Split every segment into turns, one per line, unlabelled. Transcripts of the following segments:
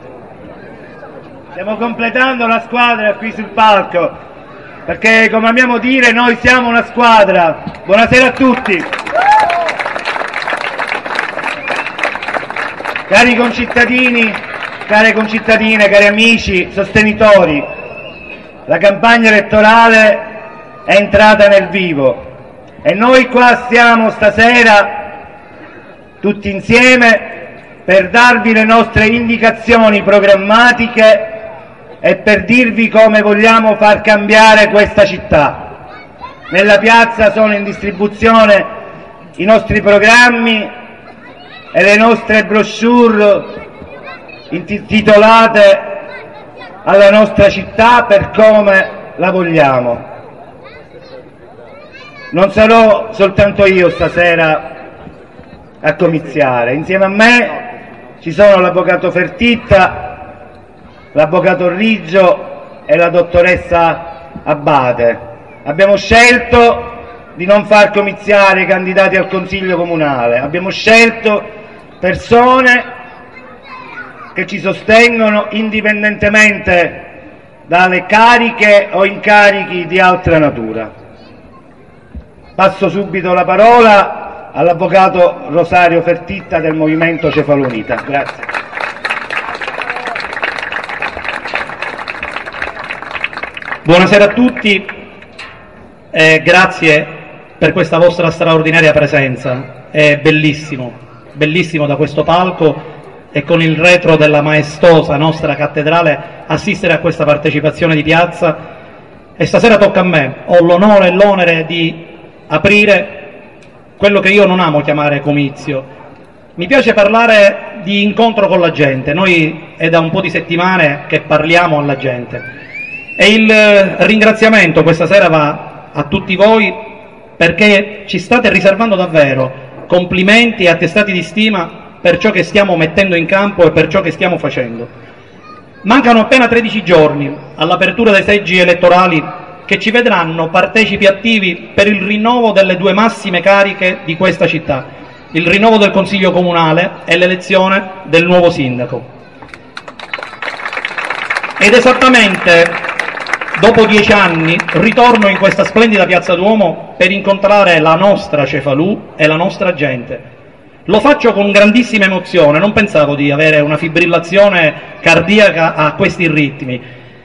Stiamo completando la squadra qui sul palco, perché come amiamo dire noi siamo una squadra. Buonasera a tutti. Cari concittadini, care concittadine, cari amici, sostenitori, la campagna elettorale è entrata nel vivo e noi qua siamo stasera tutti insieme per darvi le nostre indicazioni programmatiche e per dirvi come vogliamo far cambiare questa città. Nella piazza sono in distribuzione i nostri programmi e le nostre brochure intitolate alla nostra città per come la vogliamo. Non sarò soltanto io stasera a comiziare, insieme a me ci sono l'avvocato Fertitta, l'avvocato Riggio e la dottoressa Abbate. Abbiamo scelto di non far comiziare i candidati al Consiglio Comunale, abbiamo scelto persone che ci sostengono indipendentemente dalle cariche o incarichi di altra natura. Passo subito la parola all'avvocato Rosario Fertitta del Movimento Cefalunita. Grazie.
Buonasera a tutti e grazie per questa vostra straordinaria presenza. È bellissimo, bellissimo da questo palco e con il retro della maestosa nostra cattedrale assistere a questa partecipazione di piazza, e stasera tocca a me. Ho l'onore e l'onere di aprire quello che io non amo chiamare comizio. Mi piace parlare di incontro con la gente. Noi è da un po' di settimane che parliamo alla gente. E il ringraziamento questa sera va a tutti voi perché ci state riservando davvero complimenti e attestati di stima per ciò che stiamo mettendo in campo e per ciò che stiamo facendo. Mancano appena 13 giorni all'apertura dei seggi elettorali che ci vedranno partecipi attivi per il rinnovo delle due massime cariche di questa città, il rinnovo del Consiglio Comunale e l'elezione del nuovo sindaco. Ed esattamente dopo 10 anni ritorno in questa splendida piazza Duomo per incontrare la nostra Cefalù e la nostra gente. Lo faccio con grandissima emozione, non pensavo di avere una fibrillazione cardiaca a questi ritmi.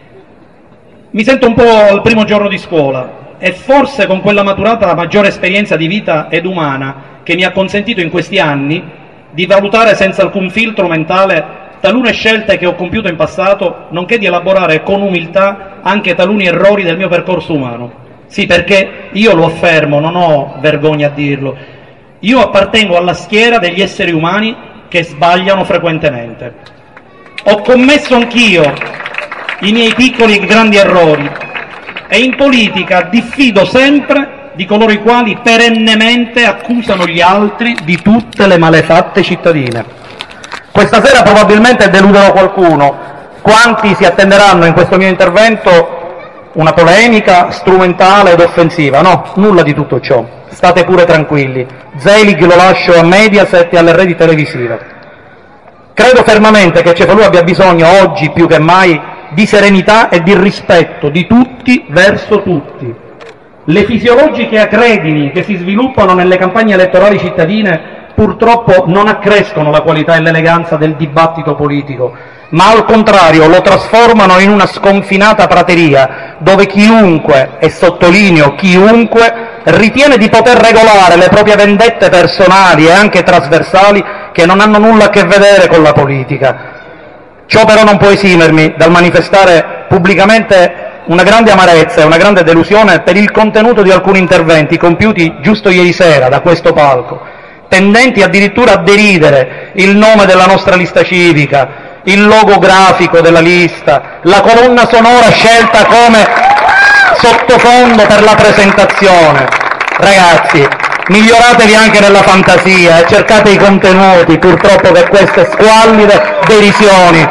Mi sento un po' al primo giorno di scuola e forse con quella maturata maggiore esperienza di vita ed umana che mi ha consentito in questi anni di valutare senza alcun filtro mentale talune scelte che ho compiuto in passato, nonché di elaborare con umiltà anche taluni errori del mio percorso umano. Sì, perché io lo affermo, non ho vergogna a dirlo, io appartengo alla schiera degli esseri umani che sbagliano frequentemente. Ho commesso anch'io i miei piccoli e grandi errori e in politica diffido sempre di coloro i quali perennemente accusano gli altri di tutte le malefatte cittadine. Questa sera probabilmente deluderò qualcuno. Quanti si attenderanno in questo mio intervento una polemica strumentale ed offensiva? No, nulla di tutto ciò. State pure tranquilli. Zelig lo lascio a Mediaset e alle reti televisive. Credo fermamente che Cefalù abbia bisogno oggi più che mai di serenità e di rispetto di tutti verso tutti. Le fisiologiche acredini che si sviluppano nelle campagne elettorali cittadine purtroppo non accrescono la qualità e l'eleganza del dibattito politico, ma al contrario lo trasformano in una sconfinata prateria dove chiunque, e sottolineo chiunque, ritiene di poter regolare le proprie vendette personali e anche trasversali che non hanno nulla a che vedere con la politica. Ciò però non può esimermi dal manifestare pubblicamente una grande amarezza e una grande delusione per il contenuto di alcuni interventi compiuti giusto ieri sera da questo palco, tendenti addirittura a deridere il nome della nostra lista civica, il logo grafico della lista, la colonna sonora scelta come sottofondo per la presentazione. Ragazzi, miglioratevi anche nella fantasia e cercate i contenuti, purtroppo, che queste squallide derisioni.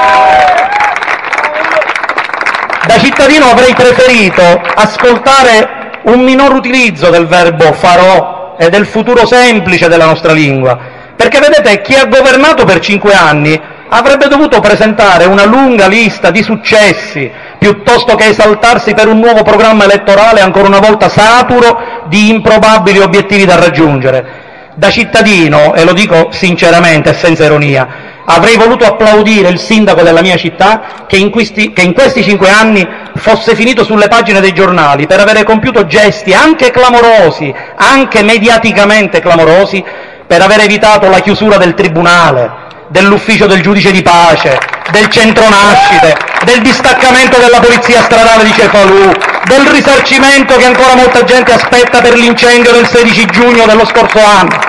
Da cittadino avrei preferito ascoltare un minor utilizzo del verbo farò e del futuro semplice della nostra lingua, perché vedete, chi ha governato per 5 anni avrebbe dovuto presentare una lunga lista di successi, piuttosto che esaltarsi per un nuovo programma elettorale ancora una volta saturo di improbabili obiettivi da raggiungere. Da cittadino, e lo dico sinceramente e senza ironia, avrei voluto applaudire il sindaco della mia città che in questi 5 anni fosse finito sulle pagine dei giornali per avere compiuto gesti anche clamorosi, anche mediaticamente clamorosi, per aver evitato la chiusura del tribunale, dell'ufficio del giudice di pace, del centro nascite, del distaccamento della polizia stradale di Cefalù, del risarcimento che ancora molta gente aspetta per l'incendio del 16 giugno dello scorso anno.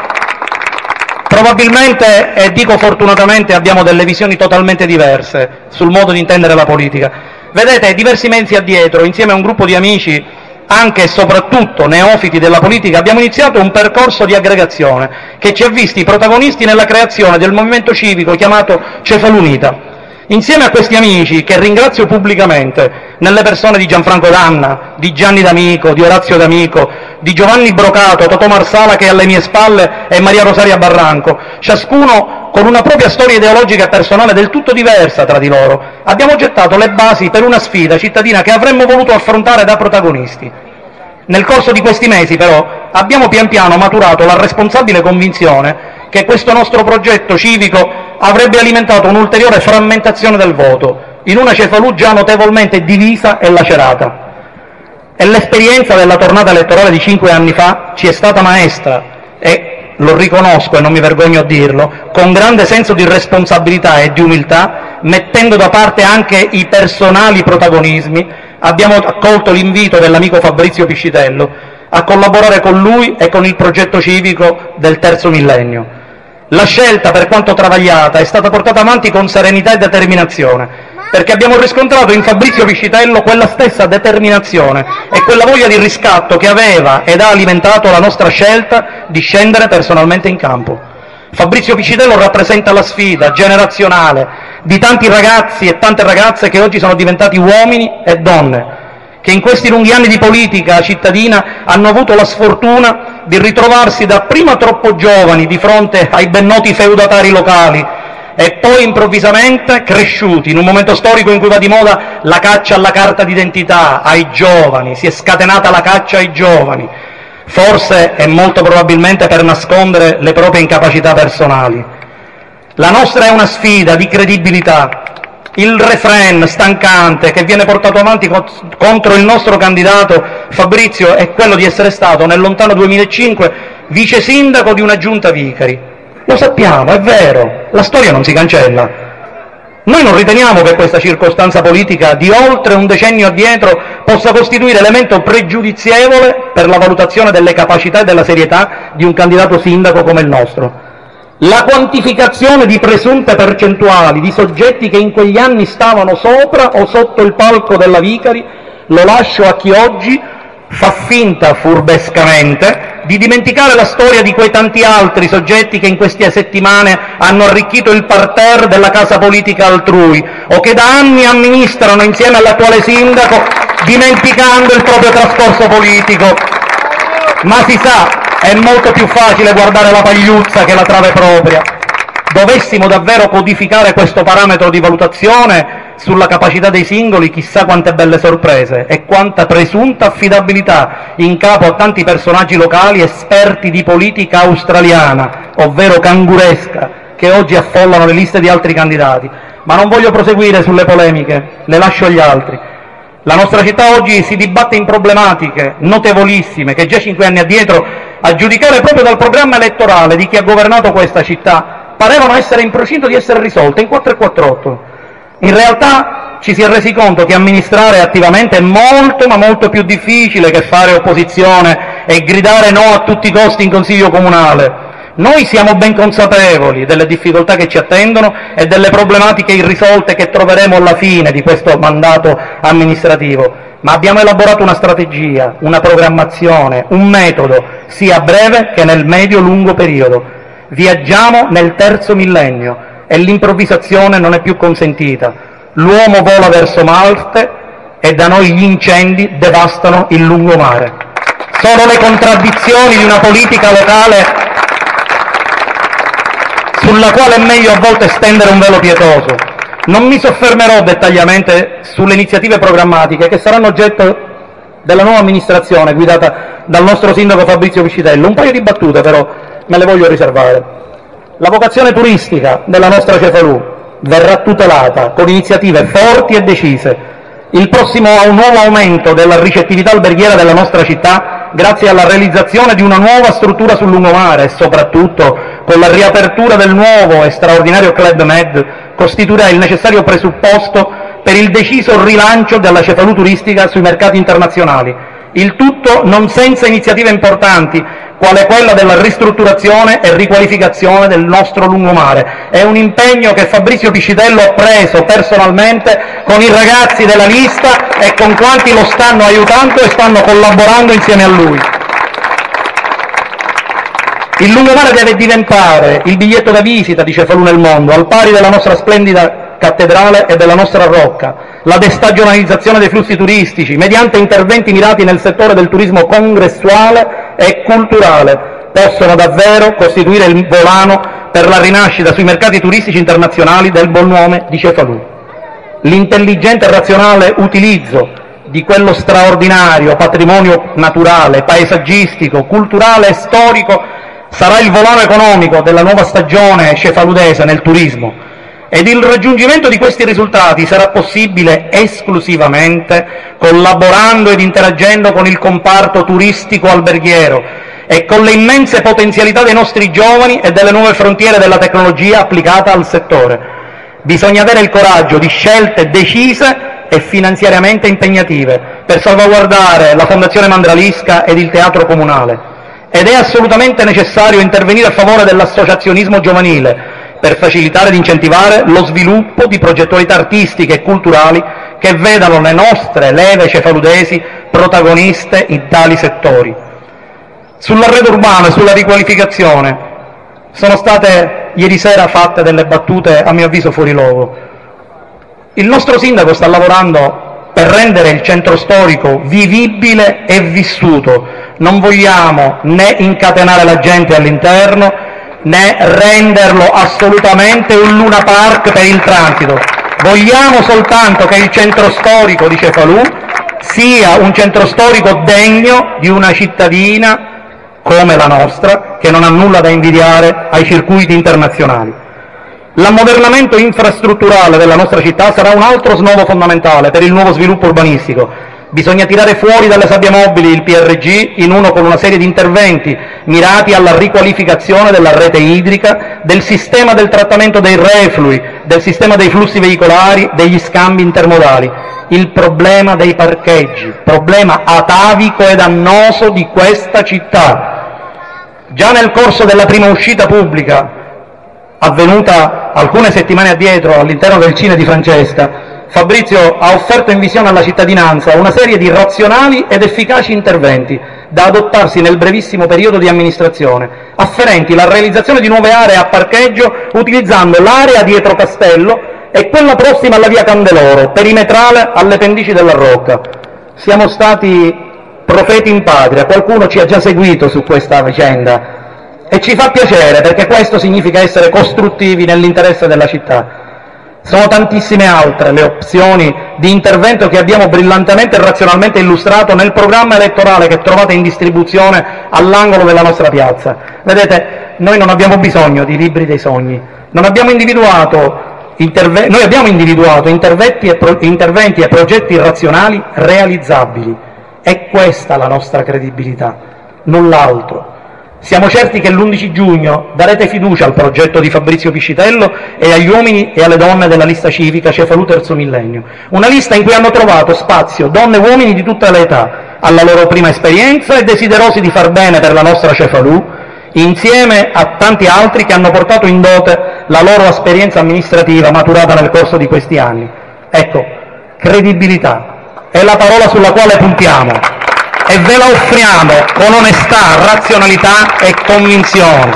Probabilmente, e dico fortunatamente, abbiamo delle visioni totalmente diverse sul modo di intendere la politica. Vedete, diversi mesi addietro, insieme a un gruppo di amici, anche e soprattutto neofiti della politica, abbiamo iniziato un percorso di aggregazione che ci ha visti protagonisti nella creazione del movimento civico chiamato Cefalunita. Insieme a questi amici, che ringrazio pubblicamente, nelle persone di Gianfranco D'Anna, di Gianni D'Amico, di Orazio D'Amico, di Giovanni Brocato, Totò Marsala che è alle mie spalle e Maria Rosaria Barranco, ciascuno con una propria storia ideologica e personale del tutto diversa tra di loro, abbiamo gettato le basi per una sfida cittadina che avremmo voluto affrontare da protagonisti. Nel corso di questi mesi, però, abbiamo pian piano maturato la responsabile convinzione che questo nostro progetto civico avrebbe alimentato un'ulteriore frammentazione del voto, in una Cefalù già notevolmente divisa e lacerata. E l'esperienza della tornata elettorale di 5 anni fa ci è stata maestra e, lo riconosco e non mi vergogno a dirlo, con grande senso di responsabilità e di umiltà, mettendo da parte anche i personali protagonismi, abbiamo accolto l'invito dell'amico Fabrizio Piscitello a collaborare con lui e con il progetto civico del terzo millennio. La scelta, per quanto travagliata, è stata portata avanti con serenità e determinazione, perché abbiamo riscontrato in Fabrizio Piscitello quella stessa determinazione e quella voglia di riscatto che aveva ed ha alimentato la nostra scelta di scendere personalmente in campo. Fabrizio Piscitello rappresenta la sfida generazionale di tanti ragazzi e tante ragazze che oggi sono diventati uomini e donne, che in questi lunghi anni di politica cittadina hanno avuto la sfortuna di ritrovarsi dapprima troppo giovani di fronte ai ben noti feudatari locali e poi improvvisamente cresciuti in un momento storico in cui va di moda la caccia alla carta d'identità, ai giovani, si è scatenata la caccia ai giovani, forse e molto probabilmente per nascondere le proprie incapacità personali. La nostra è una sfida di credibilità. Il refrain stancante che viene portato avanti contro il nostro candidato Fabrizio è quello di essere stato nel lontano 2005 vice sindaco di una giunta vicari. Lo sappiamo, è vero, la storia non si cancella. Noi non riteniamo che questa circostanza politica di oltre un decennio addietro possa costituire elemento pregiudizievole per la valutazione delle capacità e della serietà di un candidato sindaco come il nostro. La quantificazione di presunte percentuali di soggetti che in quegli anni stavano sopra o sotto il palco della Vicari lo lascio a chi oggi fa finta furbescamente di dimenticare la storia di quei tanti altri soggetti che in queste settimane hanno arricchito il parterre della casa politica altrui o che da anni amministrano insieme all'attuale sindaco dimenticando il proprio trascorso politico. Ma si sa, è molto più facile guardare la pagliuzza che la trave propria. Dovessimo davvero codificare questo parametro di valutazione sulla capacità dei singoli, chissà quante belle sorprese e quanta presunta affidabilità in capo a tanti personaggi locali esperti di politica australiana, ovvero canguresca, che oggi affollano le liste di altri candidati. Ma non voglio proseguire sulle polemiche, le lascio agli altri. La nostra città oggi si dibatte in problematiche notevolissime che già 5 anni addietro, a giudicare proprio dal programma elettorale di chi ha governato questa città, parevano essere in procinto di essere risolte in 448. In realtà ci si è resi conto che amministrare attivamente è molto ma molto più difficile che fare opposizione e gridare no a tutti i costi in consiglio comunale. Noi siamo ben consapevoli delle difficoltà che ci attendono e delle problematiche irrisolte che troveremo alla fine di questo mandato amministrativo, ma abbiamo elaborato una strategia, una programmazione, un metodo, sia a breve che nel medio-lungo periodo. Viaggiamo nel terzo millennio e l'improvvisazione non è più consentita. L'uomo vola verso Marte e da noi gli incendi devastano il lungomare. Solo le contraddizioni di una politica locale sulla quale è meglio a volte stendere un velo pietoso. Non mi soffermerò dettagliatamente sulle iniziative programmatiche che saranno oggetto della nuova amministrazione guidata dal nostro sindaco Fabrizio Piscitello. Un paio di battute però me le voglio riservare. La vocazione turistica della nostra Cefalù verrà tutelata con iniziative forti e decise. Il prossimo nuovo aumento della ricettività alberghiera della nostra città, grazie alla realizzazione di una nuova struttura sul lungomare e soprattutto con la riapertura del nuovo e straordinario Club Med, costituirà il necessario presupposto per il deciso rilancio della Cefalù turistica sui mercati internazionali. Il tutto non senza iniziative importanti, quale quella della ristrutturazione e riqualificazione del nostro lungomare. È un impegno che Fabrizio Piscitello ha preso personalmente con i ragazzi della lista e con quanti lo stanno aiutando e stanno collaborando insieme a lui. Il lungomare deve diventare il biglietto da visita di Cefalù nel mondo, al pari della nostra splendida cattedrale e della nostra Rocca. La destagionalizzazione dei flussi turistici, mediante interventi mirati nel settore del turismo congressuale e culturale, possono davvero costituire il volano per la rinascita sui mercati turistici internazionali del buon nome di Cefalù. L'intelligente e razionale utilizzo di quello straordinario patrimonio naturale, paesaggistico, culturale e storico sarà il volano economico della nuova stagione cefaludese nel turismo. Ed il raggiungimento di questi risultati sarà possibile esclusivamente collaborando ed interagendo con il comparto turistico alberghiero e con le immense potenzialità dei nostri giovani e delle nuove frontiere della tecnologia applicata al settore. Bisogna avere il coraggio di scelte decise e finanziariamente impegnative per salvaguardare la Fondazione Mandralisca ed il Teatro Comunale. Ed è assolutamente necessario intervenire a favore dell'associazionismo giovanile, per facilitare ed incentivare lo sviluppo di progettualità artistiche e culturali che vedano le nostre leve cefaludesi protagoniste in tali settori. Sull'arredo urbano e sulla riqualificazione sono state ieri sera fatte delle battute a mio avviso fuori luogo. Il nostro sindaco sta lavorando per rendere il centro storico vivibile e vissuto. Non vogliamo né incatenare la gente all'interno né renderlo assolutamente un Luna Park per il transito. Vogliamo soltanto che il centro storico di Cefalù sia un centro storico degno di una cittadina come la nostra, che non ha nulla da invidiare ai circuiti internazionali. L'ammodernamento infrastrutturale della nostra città sarà un altro snodo fondamentale per il nuovo sviluppo urbanistico. Bisogna tirare fuori dalle sabbie mobili il PRG in uno con una serie di interventi mirati alla riqualificazione della rete idrica, del sistema del trattamento dei reflui, del sistema dei flussi veicolari, degli scambi intermodali. Il problema dei parcheggi, problema atavico ed annoso di questa città. Già nel corso della prima uscita pubblica, avvenuta alcune settimane addietro all'interno del Cine di Francesca, Fabrizio ha offerto in visione alla cittadinanza una serie di razionali ed efficaci interventi da adottarsi nel brevissimo periodo di amministrazione, afferenti la realizzazione di nuove aree a parcheggio utilizzando l'area dietro Castello e quella prossima alla via Candeloro, perimetrale alle pendici della Rocca. Siamo stati profeti in patria, qualcuno ci ha già seguito su questa vicenda e ci fa piacere perché questo significa essere costruttivi nell'interesse della città. Sono tantissime altre le opzioni di intervento che abbiamo brillantemente e razionalmente illustrato nel programma elettorale che trovate in distribuzione all'angolo della nostra piazza. Vedete, noi non abbiamo bisogno di libri dei sogni, noi abbiamo individuato interventi e progetti razionali realizzabili. È questa la nostra credibilità, null'altro. Siamo certi che l'11 giugno darete fiducia al progetto di Fabrizio Piscitello e agli uomini e alle donne della lista civica Cefalù Terzo Millennio. Una lista in cui hanno trovato spazio donne e uomini di tutte le età, alla loro prima esperienza e desiderosi di far bene per la nostra Cefalù, insieme a tanti altri che hanno portato in dote la loro esperienza amministrativa maturata nel corso di questi anni. Ecco, credibilità è la parola sulla quale puntiamo. E ve la offriamo con onestà, razionalità e convinzione,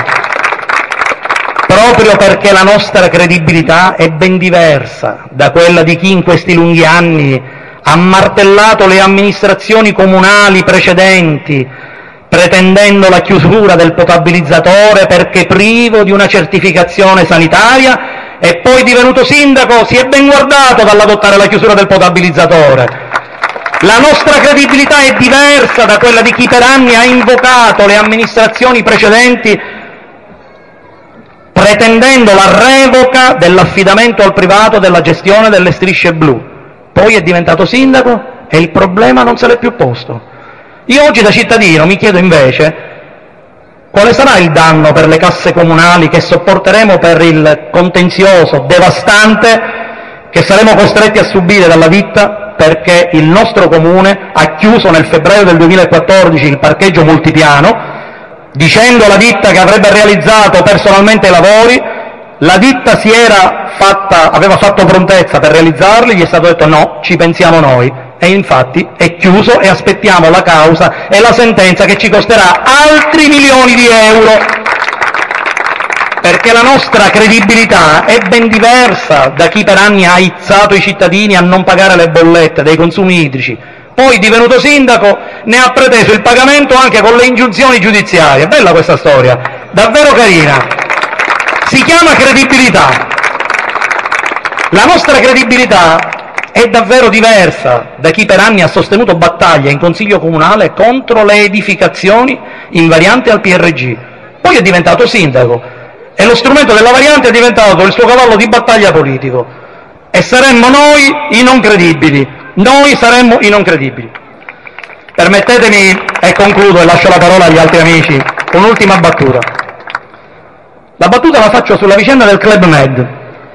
proprio perché la nostra credibilità è ben diversa da quella di chi in questi lunghi anni ha martellato le amministrazioni comunali precedenti pretendendo la chiusura del potabilizzatore perché privo di una certificazione sanitaria, e poi divenuto sindaco si è ben guardato dall'adottare la chiusura del potabilizzatore. La nostra credibilità è diversa da quella di chi per anni ha invocato le amministrazioni precedenti pretendendo la revoca dell'affidamento al privato della gestione delle strisce blu. Poi è diventato sindaco e il problema non se l'è più posto. Io oggi da cittadino mi chiedo invece quale sarà il danno per le casse comunali che sopporteremo per il contenzioso devastante che saremo costretti a subire dalla ditta perché il nostro comune ha chiuso nel febbraio del 2014 il parcheggio multipiano, dicendo alla ditta che avrebbe realizzato personalmente i lavori. La ditta aveva fatto prontezza per realizzarli, gli è stato detto no, ci pensiamo noi, e infatti è chiuso e aspettiamo la causa e la sentenza che ci costerà altri milioni di euro, perché la nostra credibilità è ben diversa da chi per anni ha aizzato i cittadini a non pagare le bollette dei consumi idrici. Poi, divenuto sindaco, ne ha preteso il pagamento anche con le ingiunzioni giudiziarie. Bella questa storia, davvero carina. Si chiama credibilità. La nostra credibilità è davvero diversa da chi per anni ha sostenuto battaglie in Consiglio Comunale contro le edificazioni in variante al PRG. Poi è diventato sindaco e lo strumento della variante è diventato il suo cavallo di battaglia politico. E saremmo noi i non credibili. Noi saremmo i non credibili. Permettetemi, e concludo e lascio la parola agli altri amici, un'ultima battuta. La battuta la faccio sulla vicenda del Club Med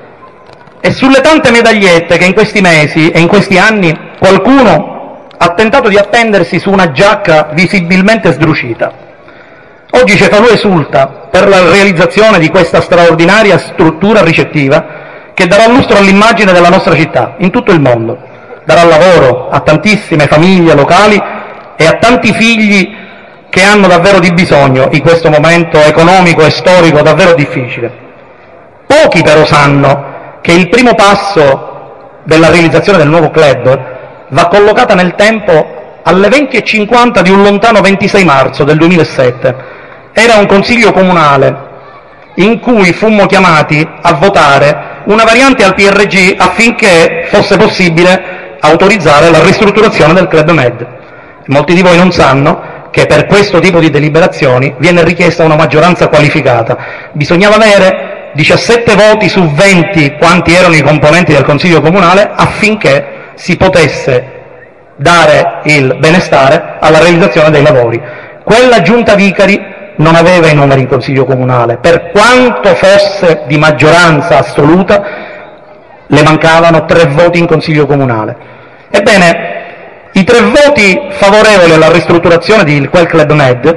e sulle tante medagliette che in questi mesi e in questi anni qualcuno ha tentato di appendersi su una giacca visibilmente sdrucita. Oggi Cefalù esulta per la realizzazione di questa straordinaria struttura ricettiva che darà lustro all'immagine della nostra città in tutto il mondo. Darà lavoro a tantissime famiglie locali e a tanti figli che hanno davvero di bisogno in questo momento economico e storico davvero difficile. Pochi però sanno che il primo passo della realizzazione del nuovo club va collocata nel tempo alle 20:50 di un lontano 26 marzo del 2007. Era un consiglio comunale in cui fummo chiamati a votare una variante al PRG affinché fosse possibile autorizzare la ristrutturazione del Club Med. Molti di voi non sanno che per questo tipo di deliberazioni viene richiesta una maggioranza qualificata. Bisognava avere 17 voti su 20, quanti erano i componenti del Consiglio Comunale, affinché si potesse dare il benestare alla realizzazione dei lavori. Quella giunta Vicari non aveva i numeri in Consiglio Comunale, per quanto fosse di maggioranza assoluta, le mancavano 3 voti in Consiglio Comunale. Ebbene, i 3 voti favorevoli alla ristrutturazione di quel Club Med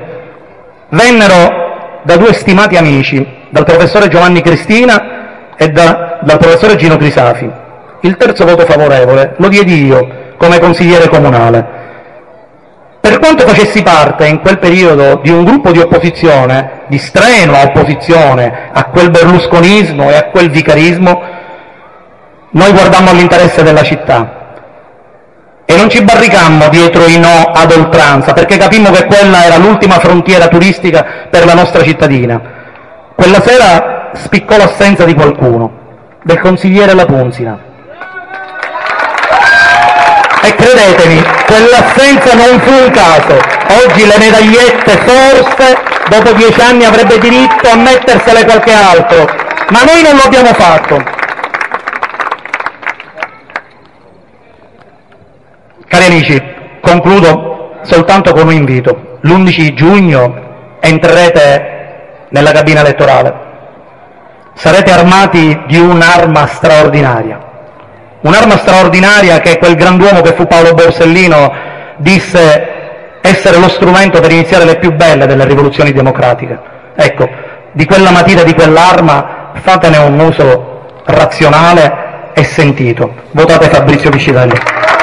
vennero da 2 stimati amici, dal professore Giovanni Cristina e dal professore Gino Crisafi. Il terzo voto favorevole lo diedi io come consigliere comunale. Per quanto facessi parte in quel periodo di un gruppo di opposizione, di strenua opposizione a quel berlusconismo e a quel vicarismo, noi guardammo all'interesse della città e non ci barricammo dietro i no ad oltranza, perché capimmo che quella era l'ultima frontiera turistica per la nostra cittadina. Quella sera spiccò l'assenza di qualcuno, del consigliere La Punzina. E credetemi, quell'assenza non fu un caso. Oggi le medagliette forse dopo 10 anni avrebbe diritto a mettersele qualche altro, ma noi non lo abbiamo fatto. Cari amici, concludo soltanto con un invito. L'11 giugno entrerete nella cabina elettorale. Sarete armati di un'arma straordinaria. Un'arma straordinaria che quel grand'uomo che fu Paolo Borsellino disse essere lo strumento per iniziare le più belle delle rivoluzioni democratiche. Ecco, di quella matita, di quell'arma, fatene un uso razionale e sentito. Votate Fabrizio Piscitelli.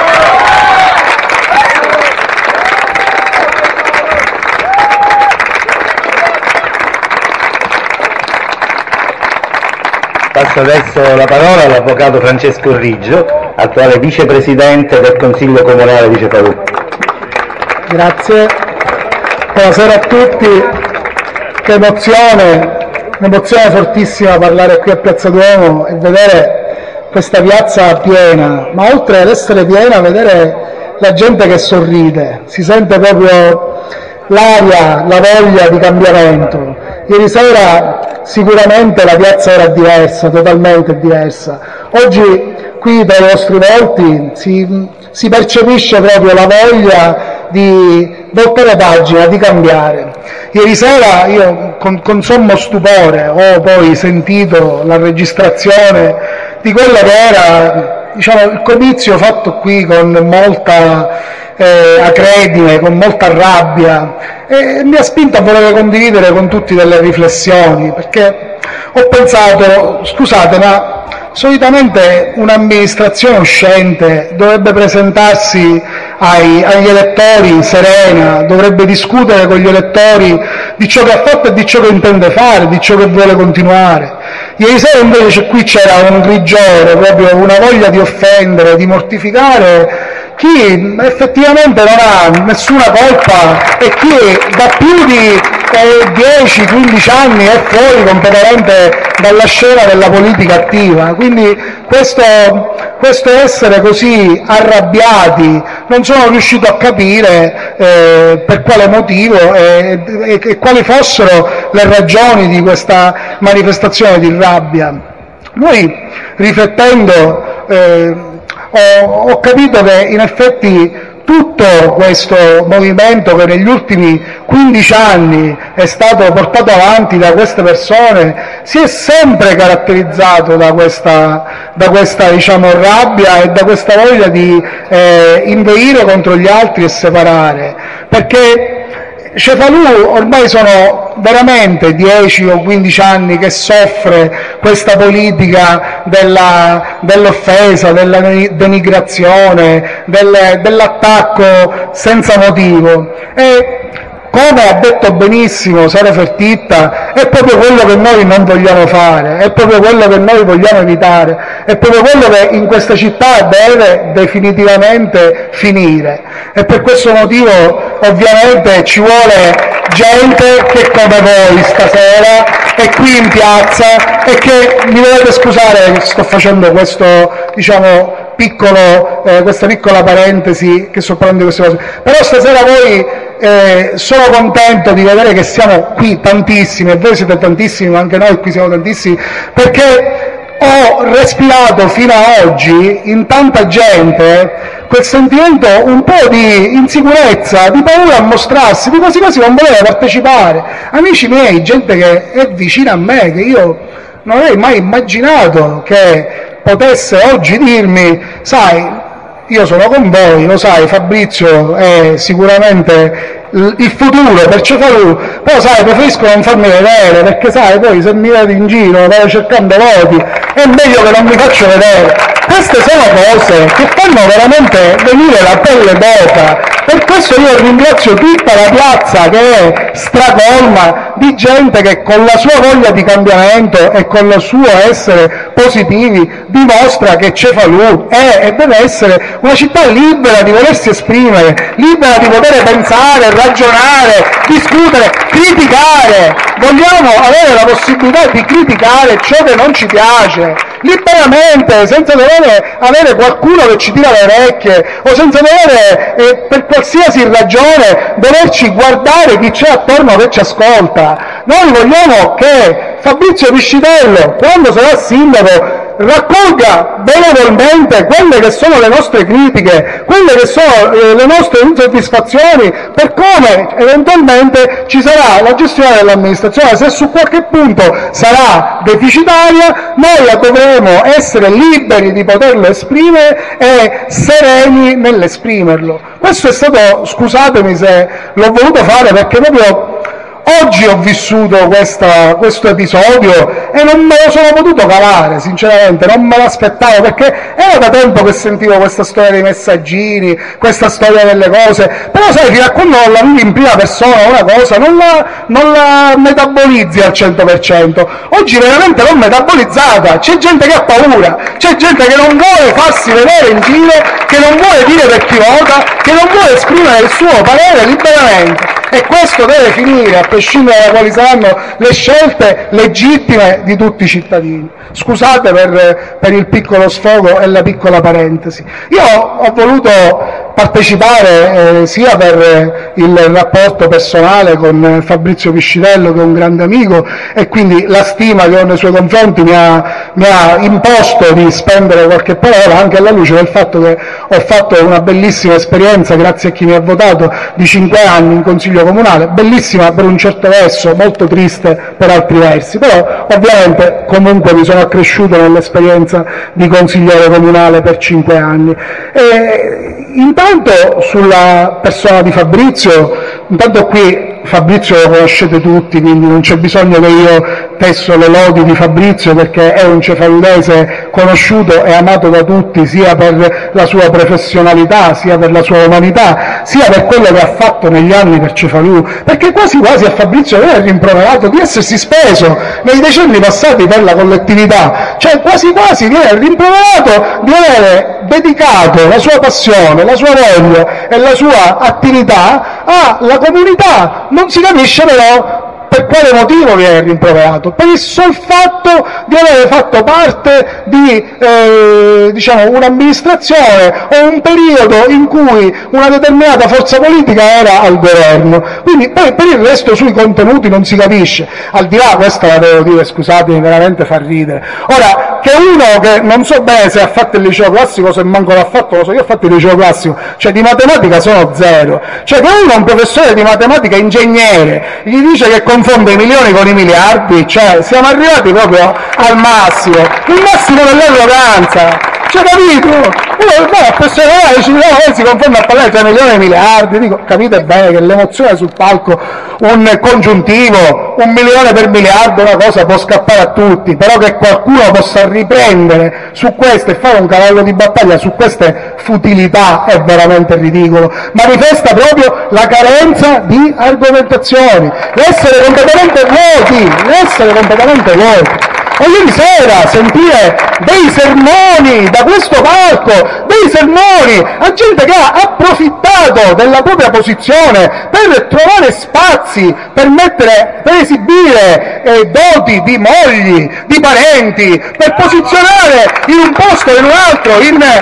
Passo adesso la parola all'avvocato Francesco Riggio, attuale vicepresidente del Consiglio Comunale di Cefalù.
Grazie. Buonasera a tutti, che un'emozione fortissima parlare qui a Piazza Duomo e vedere questa piazza piena, ma oltre ad essere piena vedere la gente che sorride, si sente proprio l'aria, la voglia di cambiamento. Ieri sera sicuramente la piazza era diversa, totalmente diversa. Oggi qui dai vostri volti si percepisce proprio la voglia di voltare pagina, di cambiare. Ieri sera io con sommo stupore ho poi sentito la registrazione di quello che era, diciamo, il comizio fatto qui con molta acredine, con molta rabbia, e mi ha spinto a voler condividere con tutti delle riflessioni, perché ho pensato, scusate, ma solitamente un'amministrazione uscente dovrebbe presentarsi agli elettori serena, dovrebbe discutere con gli elettori di ciò che ha fatto e di ciò che intende fare, di ciò che vuole continuare. Ieri sera invece qui c'era un grigiore, proprio una voglia di offendere, di mortificare chi effettivamente non ha nessuna colpa e chi da più di 10-15 anni è fuori completamente dalla scena della politica attiva. Quindi questo essere così arrabbiati non sono riuscito a capire per quale motivo e quali fossero le ragioni di questa manifestazione di rabbia. Noi, riflettendo, ho capito che in effetti tutto questo movimento che negli ultimi 15 anni è stato portato avanti da queste persone si è sempre caratterizzato da questa diciamo, rabbia e da questa voglia di inveire contro gli altri e separare, perché Cefalù ormai sono veramente 10 o 15 anni che soffre questa politica dell'offesa, della denigrazione, dell'attacco senza motivo. E come ha detto benissimo Sara Fertitta, è proprio quello che noi non vogliamo fare, è proprio quello che noi vogliamo evitare, è proprio quello che in questa città deve definitivamente finire. E per questo motivo ovviamente ci vuole gente che come voi stasera è qui in piazza e che, mi dovete scusare, sto facendo questo, diciamo, questa piccola parentesi che sto parlando di queste cose, però stasera voi sono contento di vedere che siamo qui tantissimi, e voi siete tantissimi, ma anche noi qui siamo tantissimi, perché ho respirato fino a oggi in tanta gente quel sentimento un po' di insicurezza, di paura a mostrarsi, di quasi quasi non volere partecipare. Amici miei, gente che è vicina a me, che io non avrei mai immaginato che potesse oggi dirmi: sai, io sono con voi, lo sai, Fabrizio è sicuramente il futuro per Cefalù, però sai, preferisco non farmi vedere, perché sai, poi se mi vedi in giro, vado cercando voti, è meglio che non mi faccio vedere. Queste sono cose che fanno veramente venire la pelle d'oca. Per questo io ringrazio tutta la piazza che è stracolma di gente che con la sua voglia di cambiamento e con il suo essere positivi dimostra che Cefalù è e deve essere una città libera di volersi esprimere, libera di poter pensare, ragionare, discutere, criticare. Vogliamo avere la possibilità di criticare ciò che non ci piace, liberamente, senza dover avere qualcuno che ci tira le orecchie o senza dover, per qualsiasi ragione, doverci guardare chi c'è attorno che ci ascolta. Noi vogliamo che Fabrizio Piscitello, quando sarà sindaco, raccolga benevolmente quelle che sono le nostre critiche, quelle che sono le nostre insoddisfazioni per come eventualmente ci sarà la gestione dell'amministrazione. Se su qualche punto sarà deficitaria, noi la dovremo essere liberi di poterlo esprimere e sereni nell'esprimerlo. Questo è stato, scusatemi se l'ho voluto fare, perché proprio oggi ho vissuto questo episodio e non me lo sono potuto calare, sinceramente, non me l'aspettavo, perché era da tempo che sentivo questa storia dei messaggini, questa storia delle cose, però sai, fino a quando non la vivi in prima persona una cosa, non la metabolizzi al 100%. Oggi veramente l'ho metabolizzata, c'è gente che ha paura, c'è gente che non vuole farsi vedere in giro, che non vuole dire per chi vota, che non vuole esprimere il suo parere liberamente. e questo deve finire, a prescindere da quali saranno le scelte legittime di tutti i cittadini. Scusate per il piccolo sfogo e la piccola parentesi. Io ho voluto partecipare sia per il rapporto personale con Fabrizio Piscitello, che è un grande amico, e quindi la stima che ho nei suoi confronti mi ha imposto di spendere qualche parola, anche alla luce del fatto che ho fatto una bellissima esperienza, grazie a chi mi ha votato, di 5 anni in Consiglio Comunale, bellissima per un certo verso, molto triste per altri versi, però ovviamente comunque mi sono accresciuto nell'esperienza di consigliere comunale per 5 anni. Intanto sulla persona di Fabrizio, intanto qui Fabrizio lo conoscete tutti, quindi non c'è bisogno che io tesso le lodi di Fabrizio, perché è un cefaludese conosciuto e amato da tutti, sia per la sua professionalità, sia per la sua umanità, sia per quello che ha fatto negli anni per Cefalù, perché quasi quasi a Fabrizio viene rimproverato di essersi speso nei decenni passati per la collettività, cioè quasi quasi viene rimproverato di avere dedicato la sua passione, la sua voglia e la sua attività alla comunità. Non si capisce però per quale motivo viene rimproverato, per il sol fatto di avere fatto parte di diciamo un'amministrazione o un periodo in cui una determinata forza politica era al governo. Quindi poi per il resto sui contenuti non si capisce, al di là, questa la devo dire, scusatemi, veramente fa ridere. Ora, che uno che non so bene se ha fatto il liceo classico, se manco l'ha fatto, lo so, io ho fatto il liceo classico, cioè di matematica sono 0, cioè che uno, un professore di matematica ingegnere, gli dice che confonde i milioni con i miliardi, cioè siamo arrivati proprio al massimo, il massimo dell'arroganza, cioè capito? Uno a persone dice no, si confonde a parlare tra milioni e miliardi, dico, capite bene che l'emozione sul palco, un congiuntivo, 1 milione per miliardo, una cosa può scappare a tutti, però che qualcuno possa riprendere su questo e fare un cavallo di battaglia su queste futilità è veramente ridicolo, manifesta proprio la carenza di argomentazioni, l'essere completamente vuoti. E ieri sera sentire dei sermoni da questo palco, dei sermoni a gente che ha approfittato della propria posizione per trovare spazi, per esibire doti di mogli, di parenti, per posizionare in un posto o in un altro,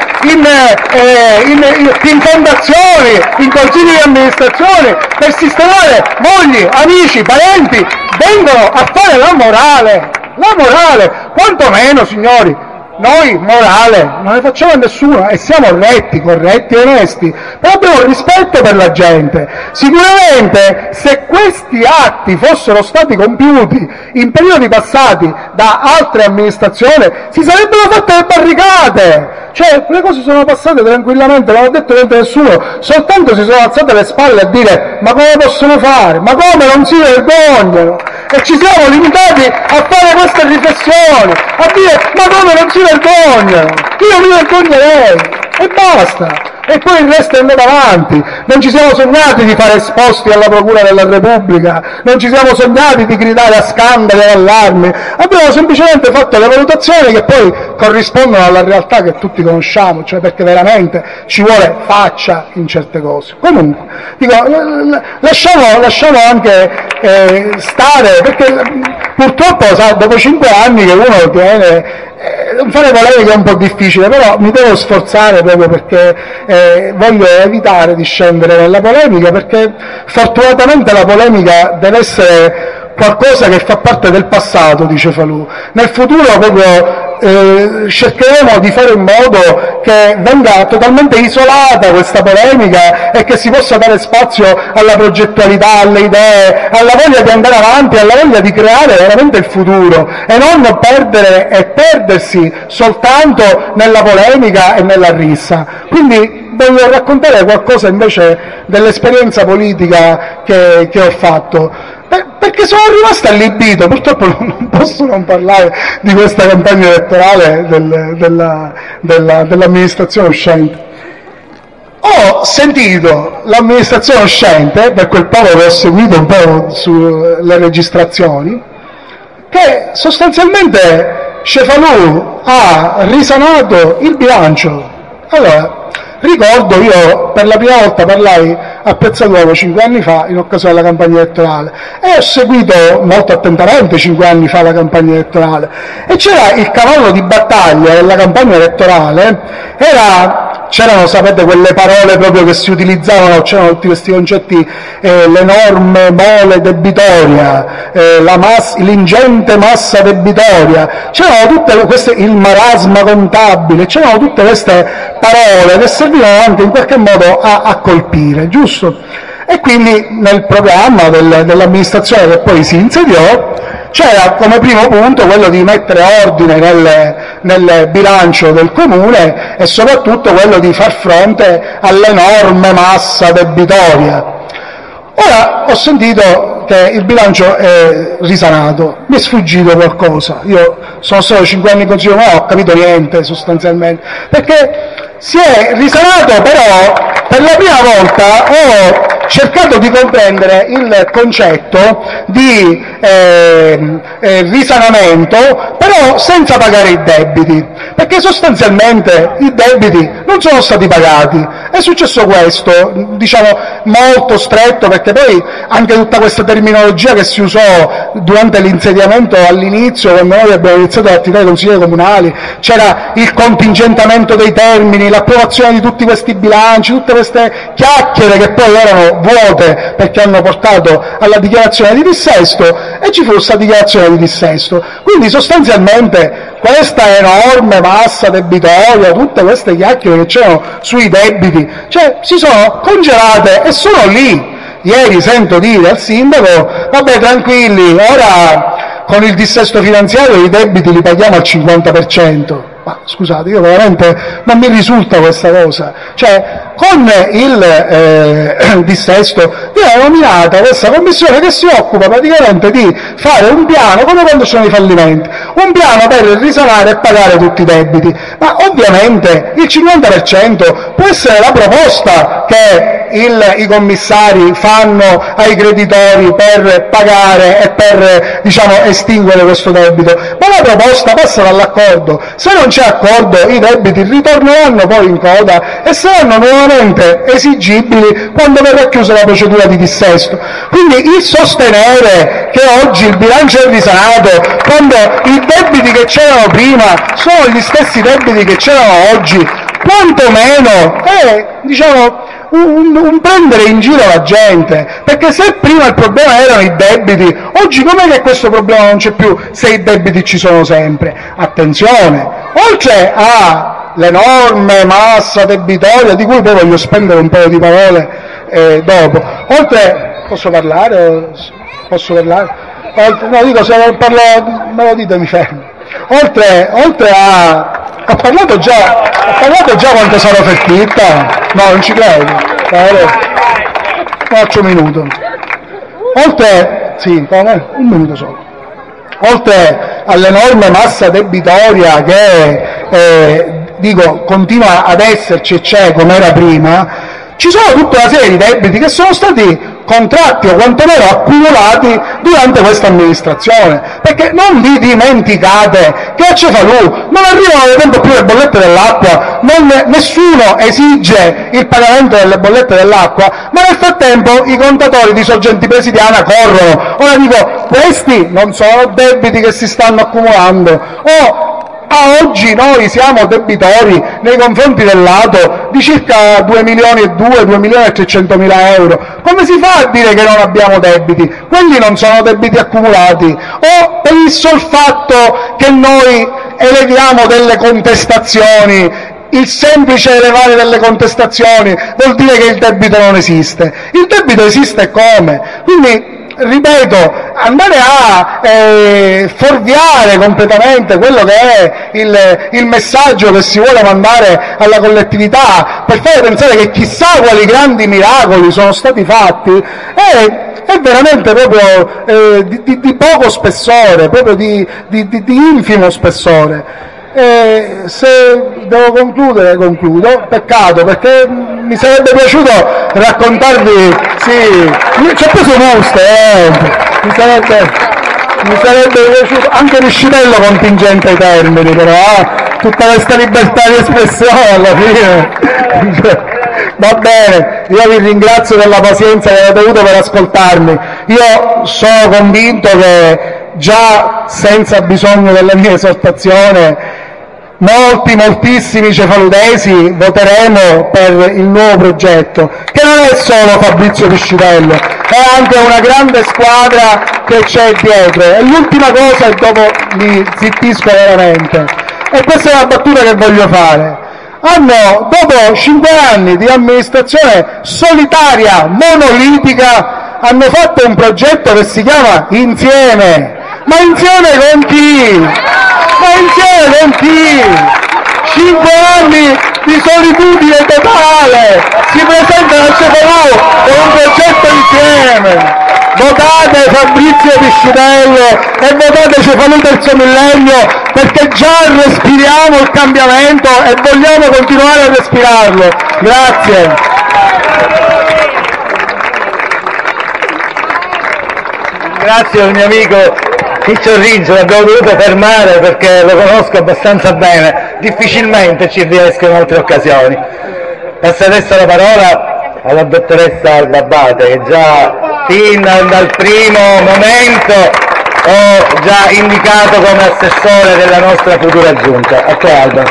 in fondazioni, in consigli di amministrazione, per sistemare mogli, amici, parenti, vengono a fare la morale. La morale, quantomeno, signori, noi morale non ne facciamo a nessuno e siamo retti, corretti e onesti, però abbiamo rispetto per la gente. Sicuramente se questi atti fossero stati compiuti in periodi passati da altre amministrazioni si sarebbero fatte le barricate, cioè le cose sono passate tranquillamente, non ha detto niente nessuno, soltanto si sono alzate le spalle a dire ma come possono fare, ma come non si vergognano, e ci siamo limitati a fare queste riflessioni, a dire ma come non si vergognano, io mi vergognerei e basta. E poi il resto è andato avanti, non ci siamo sognati di fare esposti alla Procura della Repubblica, non ci siamo sognati di gridare a scandali e allarmi, abbiamo semplicemente fatto le valutazioni che poi corrispondono alla realtà che tutti conosciamo, cioè perché veramente ci vuole faccia in certe cose. Comunque, dico, lasciamo anche stare, perché purtroppo dopo 5 anni che uno tiene... fare polemica è un po' difficile, però mi devo sforzare proprio perché voglio evitare di scendere nella polemica, perché fortunatamente la polemica deve essere qualcosa che fa parte del passato, dice Falù. Nel futuro proprio cercheremo di fare in modo che venga totalmente isolata questa polemica e che si possa dare spazio alla progettualità, alle idee, alla voglia di andare avanti, alla voglia di creare veramente il futuro e non perdere e perdersi soltanto nella polemica e nella rissa. Quindi voglio raccontare qualcosa invece dell'esperienza politica che ho fatto. Perché sono rimasto allibito, purtroppo non posso non parlare di questa campagna elettorale dell'amministrazione uscente. Ho sentito l'amministrazione uscente, per quel poco che ho seguito un po' sulle registrazioni, che sostanzialmente Cefalù ha risanato il bilancio. Allora, Ricordo, io per la prima volta parlai a Piazza Duomo 5 anni fa in occasione della campagna elettorale e ho seguito molto attentamente 5 anni fa la campagna elettorale, e c'era il cavallo di battaglia della campagna elettorale, c'erano, sapete, quelle parole proprio che si utilizzavano, c'erano tutti questi concetti, l'enorme mole debitoria, l'ingente massa debitoria, c'erano tutte queste, il marasma contabile, c'erano tutte queste parole che servivano anche in qualche modo a colpire, giusto? E quindi nel programma dell'amministrazione che poi si insediò c'era come primo punto quello di mettere ordine nel bilancio del comune e soprattutto quello di far fronte all'enorme massa debitoria. Ora ho sentito che il bilancio è risanato, mi è sfuggito qualcosa, io sono stato 5 anni in Consiglio Comunale, non ho capito niente sostanzialmente, perché si è risanato, però per la prima volta ho cercato di comprendere il concetto di risanamento, però senza pagare i debiti, perché sostanzialmente i debiti non sono stati pagati. È successo questo, diciamo molto stretto, perché poi anche tutta questa terminologia che si usò durante l'insediamento all'inizio, quando noi abbiamo iniziato l'attività dei consiglieri comunali, c'era il contingentamento dei termini, l'approvazione di tutti questi bilanci, tutte queste chiacchiere che poi erano vuote perché hanno portato alla dichiarazione di dissesto, e ci fu questa dichiarazione di dissesto. Quindi sostanzialmente questa enorme massa debitoria, tutte queste chiacchiere che c'erano sui debiti, cioè si sono congelate e sono lì. Ieri sento dire al sindaco: vabbè, tranquilli, ora con il dissesto finanziario i debiti li paghiamo al 50%. Ma scusate, io veramente non mi risulta questa cosa. Cioè, con il dissesto viene nominata questa commissione che si occupa praticamente di fare un piano, come quando ci sono i fallimenti, un piano per risanare e pagare tutti i debiti. Ma ovviamente il 50% può essere la proposta che i commissari fanno ai creditori per pagare e per, diciamo, estinguere questo debito, ma la proposta passa dall'accordo. Se non c'è accordo, i debiti ritorneranno poi in coda e saranno nuovamente esigibili quando verrà chiusa la procedura di dissesto. Quindi il sostenere che oggi il bilancio è risanato quando i debiti che c'erano prima sono gli stessi debiti che c'erano oggi, quantomeno è, diciamo, un prendere in giro la gente, perché se prima il problema erano i debiti, oggi com'è che questo problema non c'è più se i debiti ci sono sempre? Attenzione, oltre all'enorme massa debitoria, di cui poi voglio spendere un paio di parole dopo, oltre, posso parlare? No, dico, se parlo, me lo dite, mi fermo. Oltre ho parlato già quanto sarò Fertitta? No, non ci credo. Faccio un minuto. Un minuto solo. Oltre all'enorme massa debitoria che, continua ad esserci e c'è come era prima, ci sono tutta una serie di debiti che sono stati contratti o quantomeno accumulati durante questa amministrazione, perché non vi dimenticate che a Cefalù non arrivano da tempo più le bollette dell'acqua, nessuno esige il pagamento delle bollette dell'acqua, ma nel frattempo i contatori di Sorgenti Presidiana corrono. Ora dico, questi non sono debiti che si stanno accumulando, a oggi noi siamo debitori nei confronti dell'ATO di circa 2.300.000 euro. Come si fa a dire che non abbiamo debiti? Quelli non sono debiti accumulati? O per il sol fatto che noi eleviamo delle contestazioni, il semplice elevare delle contestazioni vuol dire che il debito non esiste? Il debito esiste come? Quindi, ripeto, andare a fuorviare completamente quello che è il messaggio che si vuole mandare alla collettività per fare pensare che chissà quali grandi miracoli sono stati fatti è veramente proprio di poco spessore, proprio di infimo spessore. Se devo concludere, concludo. Peccato, perché mi sarebbe piaciuto raccontarvi, sì, ci ho preso buste, mi sarebbe piaciuto, anche Riscitello contingente ai termini, però tutta questa libertà di espressione alla fine. Va bene, io vi ringrazio per la pazienza che avete avuto per ascoltarmi. Io sono convinto che già senza bisogno della mia esortazione moltissimi cefaludesi voteremo per il nuovo progetto, che non è solo Fabrizio Piscitello, è anche una grande squadra che c'è dietro. E l'ultima cosa, e dopo mi zittisco veramente, e questa è la battuta che voglio fare: dopo 5 anni di amministrazione solitaria, monolitica, hanno fatto un progetto che si chiama Insieme. Ma insieme con chi? Ma insieme con chi? 5 anni di solitudine totale, si presenta al Cefalù con un progetto insieme. Votate Fabrizio Piscitello e votate Cefalù Terzo Millennio, perché già respiriamo il cambiamento e vogliamo continuare a respirarlo. Grazie.
Ringrazio il mio amico Ciccio Riggio, l'abbiamo dovuto fermare perché lo conosco abbastanza bene, difficilmente ci riesco in altre occasioni. Passo adesso la parola alla dottoressa Alba Abate, che già fin dal primo momento ho già indicato come assessore della nostra futura giunta. A te, Alba.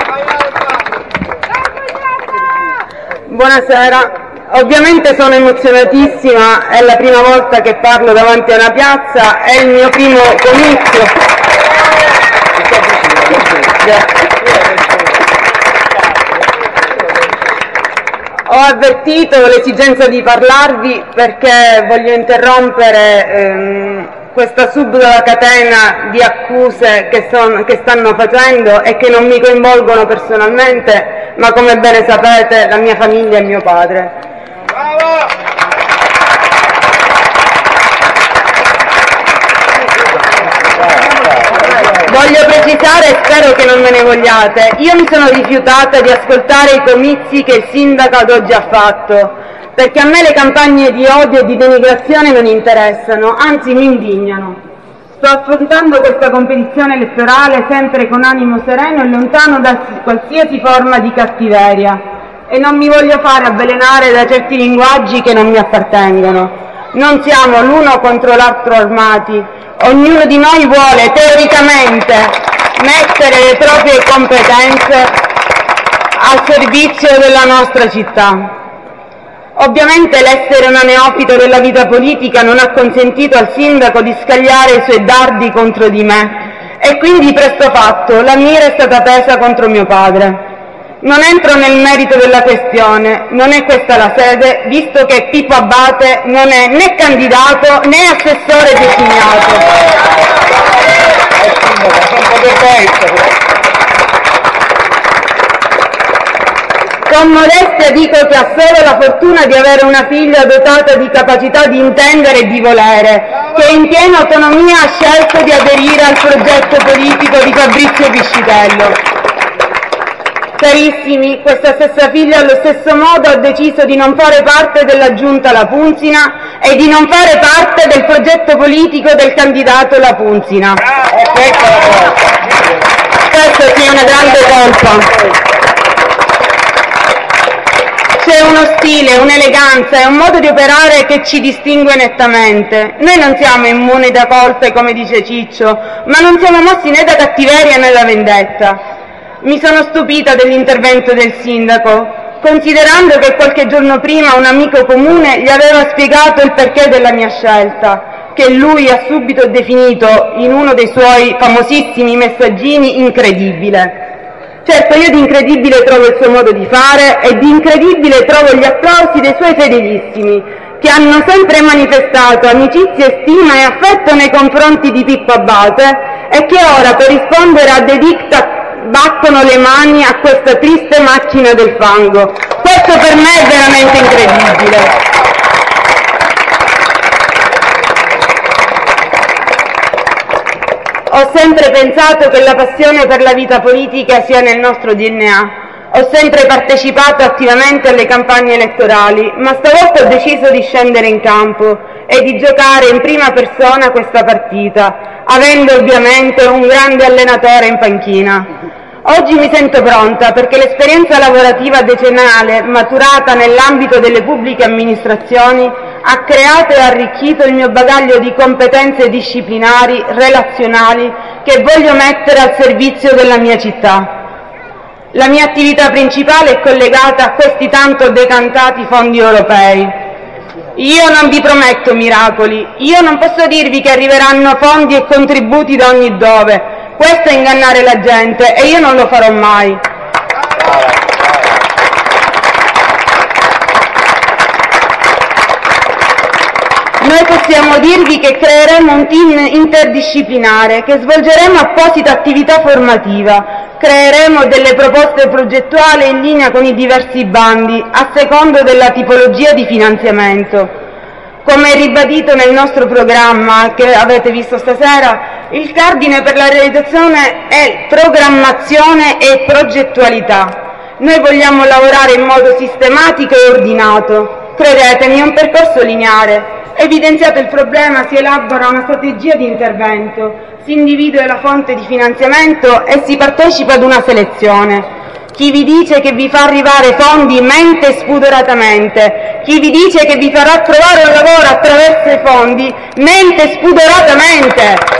Buonasera. Ovviamente sono emozionatissima, è la prima volta che parlo davanti a una piazza, è il mio primo comizio. Ho avvertito l'esigenza di parlarvi perché voglio interrompere questa subdola catena di accuse che stanno facendo e che non mi coinvolgono personalmente, ma come bene sapete la mia famiglia e mio padre. Voglio precisare, e spero che non me ne vogliate, io mi sono rifiutata di ascoltare i comizi che il sindaco ad oggi ha fatto, perché a me le campagne di odio e di denigrazione non interessano, anzi mi indignano. Sto affrontando questa competizione elettorale sempre con animo sereno e lontano da qualsiasi forma di cattiveria, e non mi voglio fare avvelenare da certi linguaggi che non mi appartengono. Non siamo l'uno contro l'altro armati, ognuno di noi vuole teoricamente mettere le proprie competenze al servizio della nostra città. Ovviamente l'essere una neofita della vita politica non ha consentito al sindaco di scagliare i suoi dardi contro di me, e quindi presto fatto la mira è stata tesa contro mio padre. Non entro nel merito della questione, non è questa la sede, visto che Pippo Abate non è né candidato né assessore designato. Con modestia dico che ha solo la fortuna di avere una figlia dotata di capacità di intendere e di volere, che in piena autonomia ha scelto di aderire al progetto politico di Fabrizio Piscitello. Carissimi, questa stessa figlia allo stesso modo ha deciso di non fare parte della giunta La Punzina e di non fare parte del progetto politico del candidato La Punzina. Questa sì è una grande colpa. C'è uno stile, un'eleganza e un modo di operare che ci distingue nettamente. Noi non siamo immuni da colpe, come dice Ciccio, ma non siamo mossi né da cattiveria né da vendetta. Mi sono stupita dell'intervento del sindaco, considerando che qualche giorno prima un amico comune gli aveva spiegato il perché della mia scelta, che lui ha subito definito in uno dei suoi famosissimi messaggini incredibile. Certo, io di incredibile trovo il suo modo di fare e di incredibile trovo gli applausi dei suoi fedelissimi, che hanno sempre manifestato amicizia e stima e affetto nei confronti di Pippo Abate e che ora, per rispondere a dei diktat, battono le mani a questa triste macchina del fango. Questo per me è veramente incredibile. Ho sempre pensato che la passione per la vita politica sia nel nostro DNA. Ho sempre partecipato attivamente alle campagne elettorali, ma stavolta ho deciso di scendere in campo e di giocare in prima persona questa partita, avendo ovviamente un grande allenatore in panchina. Oggi mi sento pronta perché l'esperienza lavorativa decennale maturata nell'ambito delle pubbliche amministrazioni ha creato e arricchito il mio bagaglio di competenze disciplinari, relazionali, che voglio mettere al servizio della mia città. La mia attività principale è collegata a questi tanto decantati fondi europei. Io non vi prometto miracoli, io non posso dirvi che arriveranno fondi e contributi da ogni dove. Questo è ingannare la gente e io non lo farò mai. Noi possiamo dirvi che creeremo un team interdisciplinare, che svolgeremo apposita attività formativa, creeremo delle proposte progettuali in linea con i diversi bandi, a secondo della tipologia di finanziamento. Come ribadito nel nostro programma, che avete visto stasera, il cardine per la realizzazione è programmazione e progettualità. Noi vogliamo lavorare in modo sistematico e ordinato. Credetemi, è un percorso lineare. Evidenziato il problema, si elabora una strategia di intervento, si individua la fonte di finanziamento e si partecipa ad una selezione. Chi vi dice che vi fa arrivare fondi mente spudoratamente, chi vi dice che vi farà trovare un lavoro attraverso i fondi mente spudoratamente.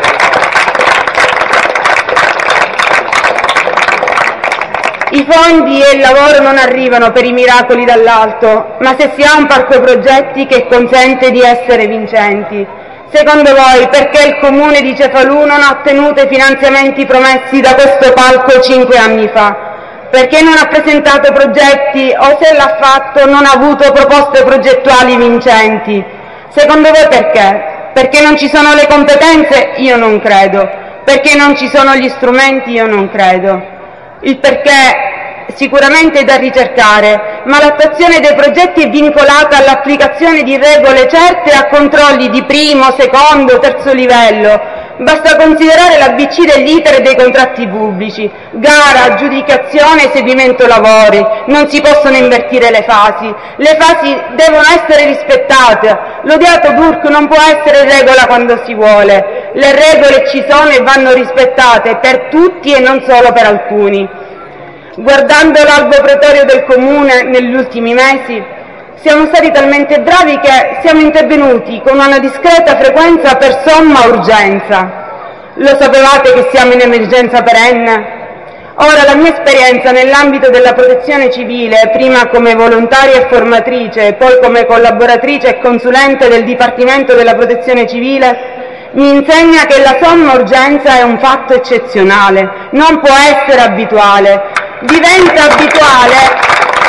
I fondi e il lavoro non arrivano per i miracoli dall'alto, ma se si ha un parco progetti che consente di essere vincenti. Secondo voi perché il Comune di Cefalù non ha ottenuto i finanziamenti promessi da questo palco 5 anni fa? Perché non ha presentato progetti o, se l'ha fatto, non ha avuto proposte progettuali vincenti? Secondo voi perché? Perché non ci sono le competenze? Io non credo. Perché non ci sono gli strumenti? Io non credo. Il perché sicuramente è da ricercare, ma l'attuazione dei progetti è vincolata all'applicazione di regole certe e a controlli di primo, secondo, terzo livello. Basta considerare l'ABC dell'iter dei contratti pubblici: gara, aggiudicazione, eseguimento lavori. Non si possono invertire le fasi devono essere rispettate. L'odiato DURC non può essere regola quando si vuole. Le regole ci sono e vanno rispettate per tutti e non solo per alcuni. Guardando l'albo pretorio del Comune negli ultimi mesi, siamo stati talmente bravi che siamo intervenuti con una discreta frequenza per somma urgenza. Lo sapevate che siamo in emergenza perenne? Ora, la mia esperienza nell'ambito della protezione civile, prima come volontaria e formatrice e poi come collaboratrice e consulente del Dipartimento della Protezione Civile, mi insegna che la somma urgenza è un fatto eccezionale, non può essere abituale. Diventa abituale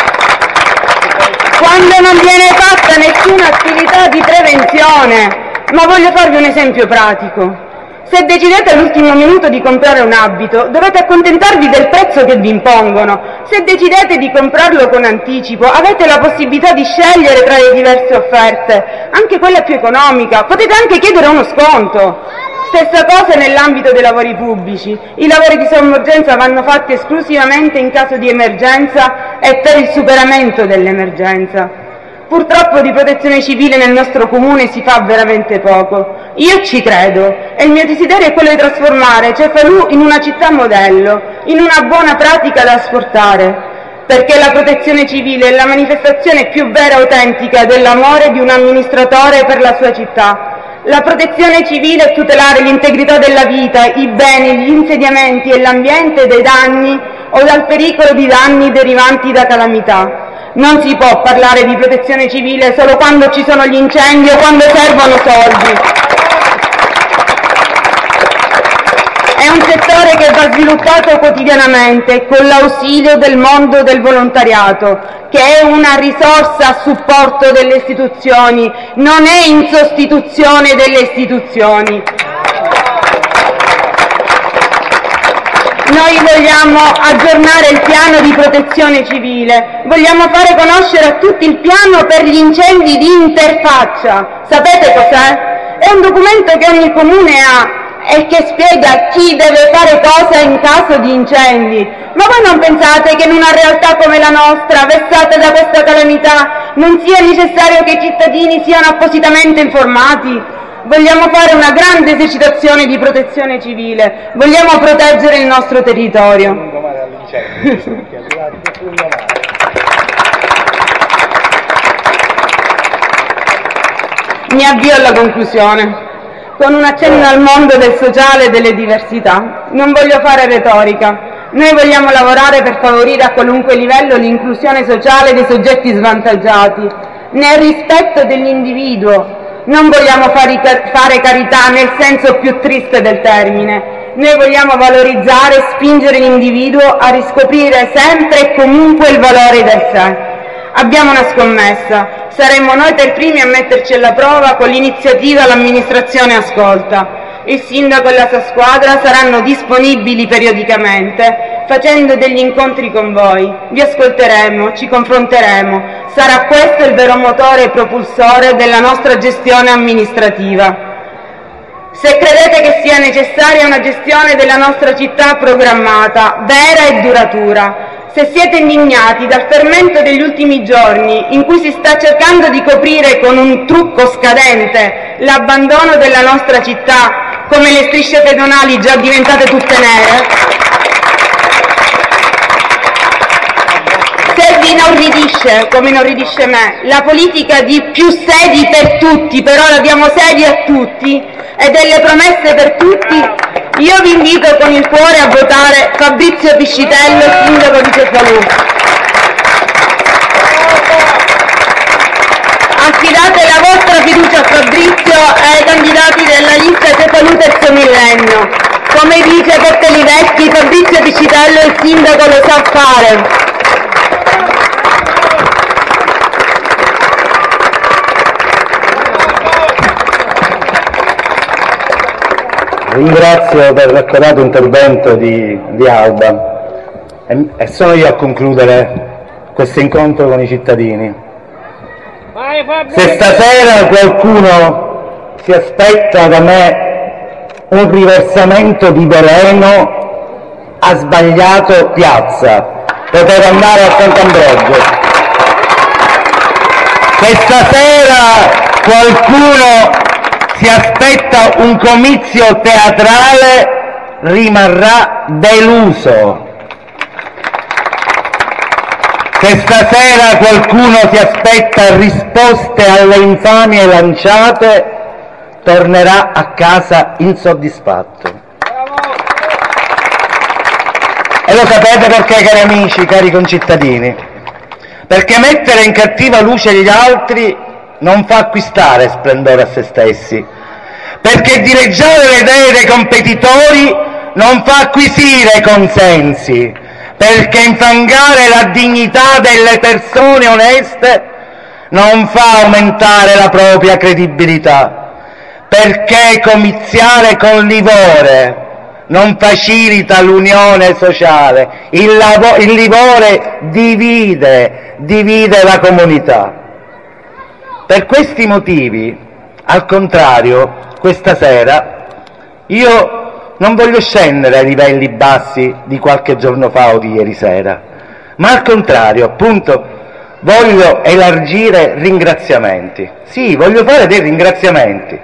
quando non viene fatta nessuna attività di prevenzione. Ma voglio farvi un esempio pratico. Se decidete all'ultimo minuto di comprare un abito, dovete accontentarvi del prezzo che vi impongono. Se decidete di comprarlo con anticipo, avete la possibilità di scegliere tra le diverse offerte, anche quella più economica. Potete anche chiedere uno sconto. Stessa cosa nell'ambito dei lavori pubblici. I lavori di somma urgenza vanno fatti esclusivamente in caso di emergenza e per il superamento dell'emergenza. Purtroppo di protezione civile nel nostro comune si fa veramente poco. Io ci credo e il mio desiderio è quello di trasformare Cefalù in una città modello, in una buona pratica da esportare, perché la protezione civile è la manifestazione più vera e autentica dell'amore di un amministratore per la sua città. La protezione civile è tutelare l'integrità della vita, i beni, gli insediamenti e l'ambiente dai danni o dal pericolo di danni derivanti da calamità. Non si può parlare di protezione civile solo quando ci sono gli incendi o quando servono soldi. È un settore che va sviluppato quotidianamente con l'ausilio del mondo del volontariato, che è una risorsa a supporto delle istituzioni, non è in sostituzione delle istituzioni. Noi vogliamo aggiornare il piano di protezione civile, vogliamo fare conoscere a tutti il piano per gli incendi di interfaccia. Sapete cos'è? È un documento che ogni comune ha e che spiega chi deve fare cosa in caso di incendi. Ma voi non pensate che in una realtà come la nostra, vessata da questa calamità, non sia necessario che i cittadini siano appositamente informati? Vogliamo fare una grande esercitazione di protezione civile, vogliamo proteggere il nostro territorio. Mi avvio alla conclusione, con un accenno al mondo del sociale e delle diversità. Non voglio fare retorica. Noi vogliamo lavorare per favorire a qualunque livello l'inclusione sociale dei soggetti svantaggiati, nel rispetto dell'individuo. Non vogliamo fare carità nel senso più triste del termine. Noi vogliamo valorizzare e spingere l'individuo a riscoprire sempre e comunque il valore del sé. Abbiamo una scommessa. Saremmo noi per primi a metterci alla prova con l'iniziativa L'amministrazione ascolta. Il sindaco e la sua squadra saranno disponibili periodicamente, facendo degli incontri con voi. Vi ascolteremo, ci confronteremo. Sarà questo il vero motore propulsore della nostra gestione amministrativa. Se credete che sia necessaria una gestione della nostra città programmata, vera e duratura, se siete indignati dal fermento degli ultimi giorni in cui si sta cercando di coprire con un trucco scadente l'abbandono della nostra città, come le strisce pedonali già diventate tutte nere, se vi inorridisce, come inorridisce me, la politica di più sedi per tutti, per ora diamo sedi a tutti, e delle promesse per tutti, io vi invito con il cuore a votare Fabrizio Piscitello, sindaco di Cefalù. Affidate la vostra fiducia a Fabrizio e ai candidati della lista Cefalù Terzo Millennio. Come dice Peppe Livecchi, Fabrizio Piscitello il sindaco lo sa fare.
Ringrazio per l'accorato intervento di Alba e sono io a concludere questo incontro con i cittadini. Se stasera qualcuno si aspetta da me un riversamento di veleno, ha sbagliato piazza, poteva andare a Sant'Ambrogio. Se stasera qualcuno si aspetta un comizio teatrale, rimarrà deluso. Se stasera qualcuno si aspetta risposte alle infamie lanciate, tornerà a casa insoddisfatto. E lo sapete perché, cari amici, cari concittadini? Perché mettere in cattiva luce gli altri non fa acquistare splendore a se stessi, perché dileggiare le idee dei competitori non fa acquisire consensi, perché infangare la dignità delle persone oneste non fa aumentare la propria credibilità, perché comiziare con livore non facilita l'unione sociale, il livore divide la comunità. Per questi motivi, al contrario, questa sera io non voglio scendere ai livelli bassi di qualche giorno fa o di ieri sera, ma al contrario, appunto, voglio elargire ringraziamenti. Sì, voglio fare dei ringraziamenti.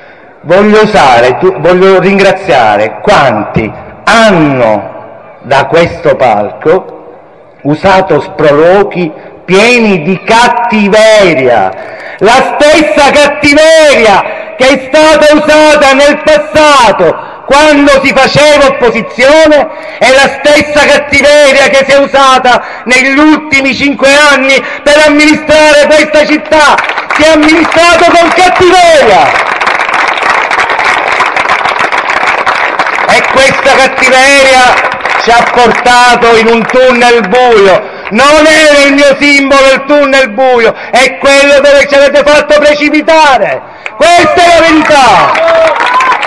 Voglio ringraziare quanti hanno da questo palco usato sproloqui pieni di cattiveria, la stessa cattiveria che è stata usata nel passato quando si faceva opposizione, è la stessa cattiveria che si è usata negli ultimi 5 anni per amministrare questa città. Si è amministrato con cattiveria. E questa cattiveria ci ha portato in un tunnel buio. Non era il mio simbolo il tunnel buio, è quello dove ci avete fatto precipitare. Questa è la verità.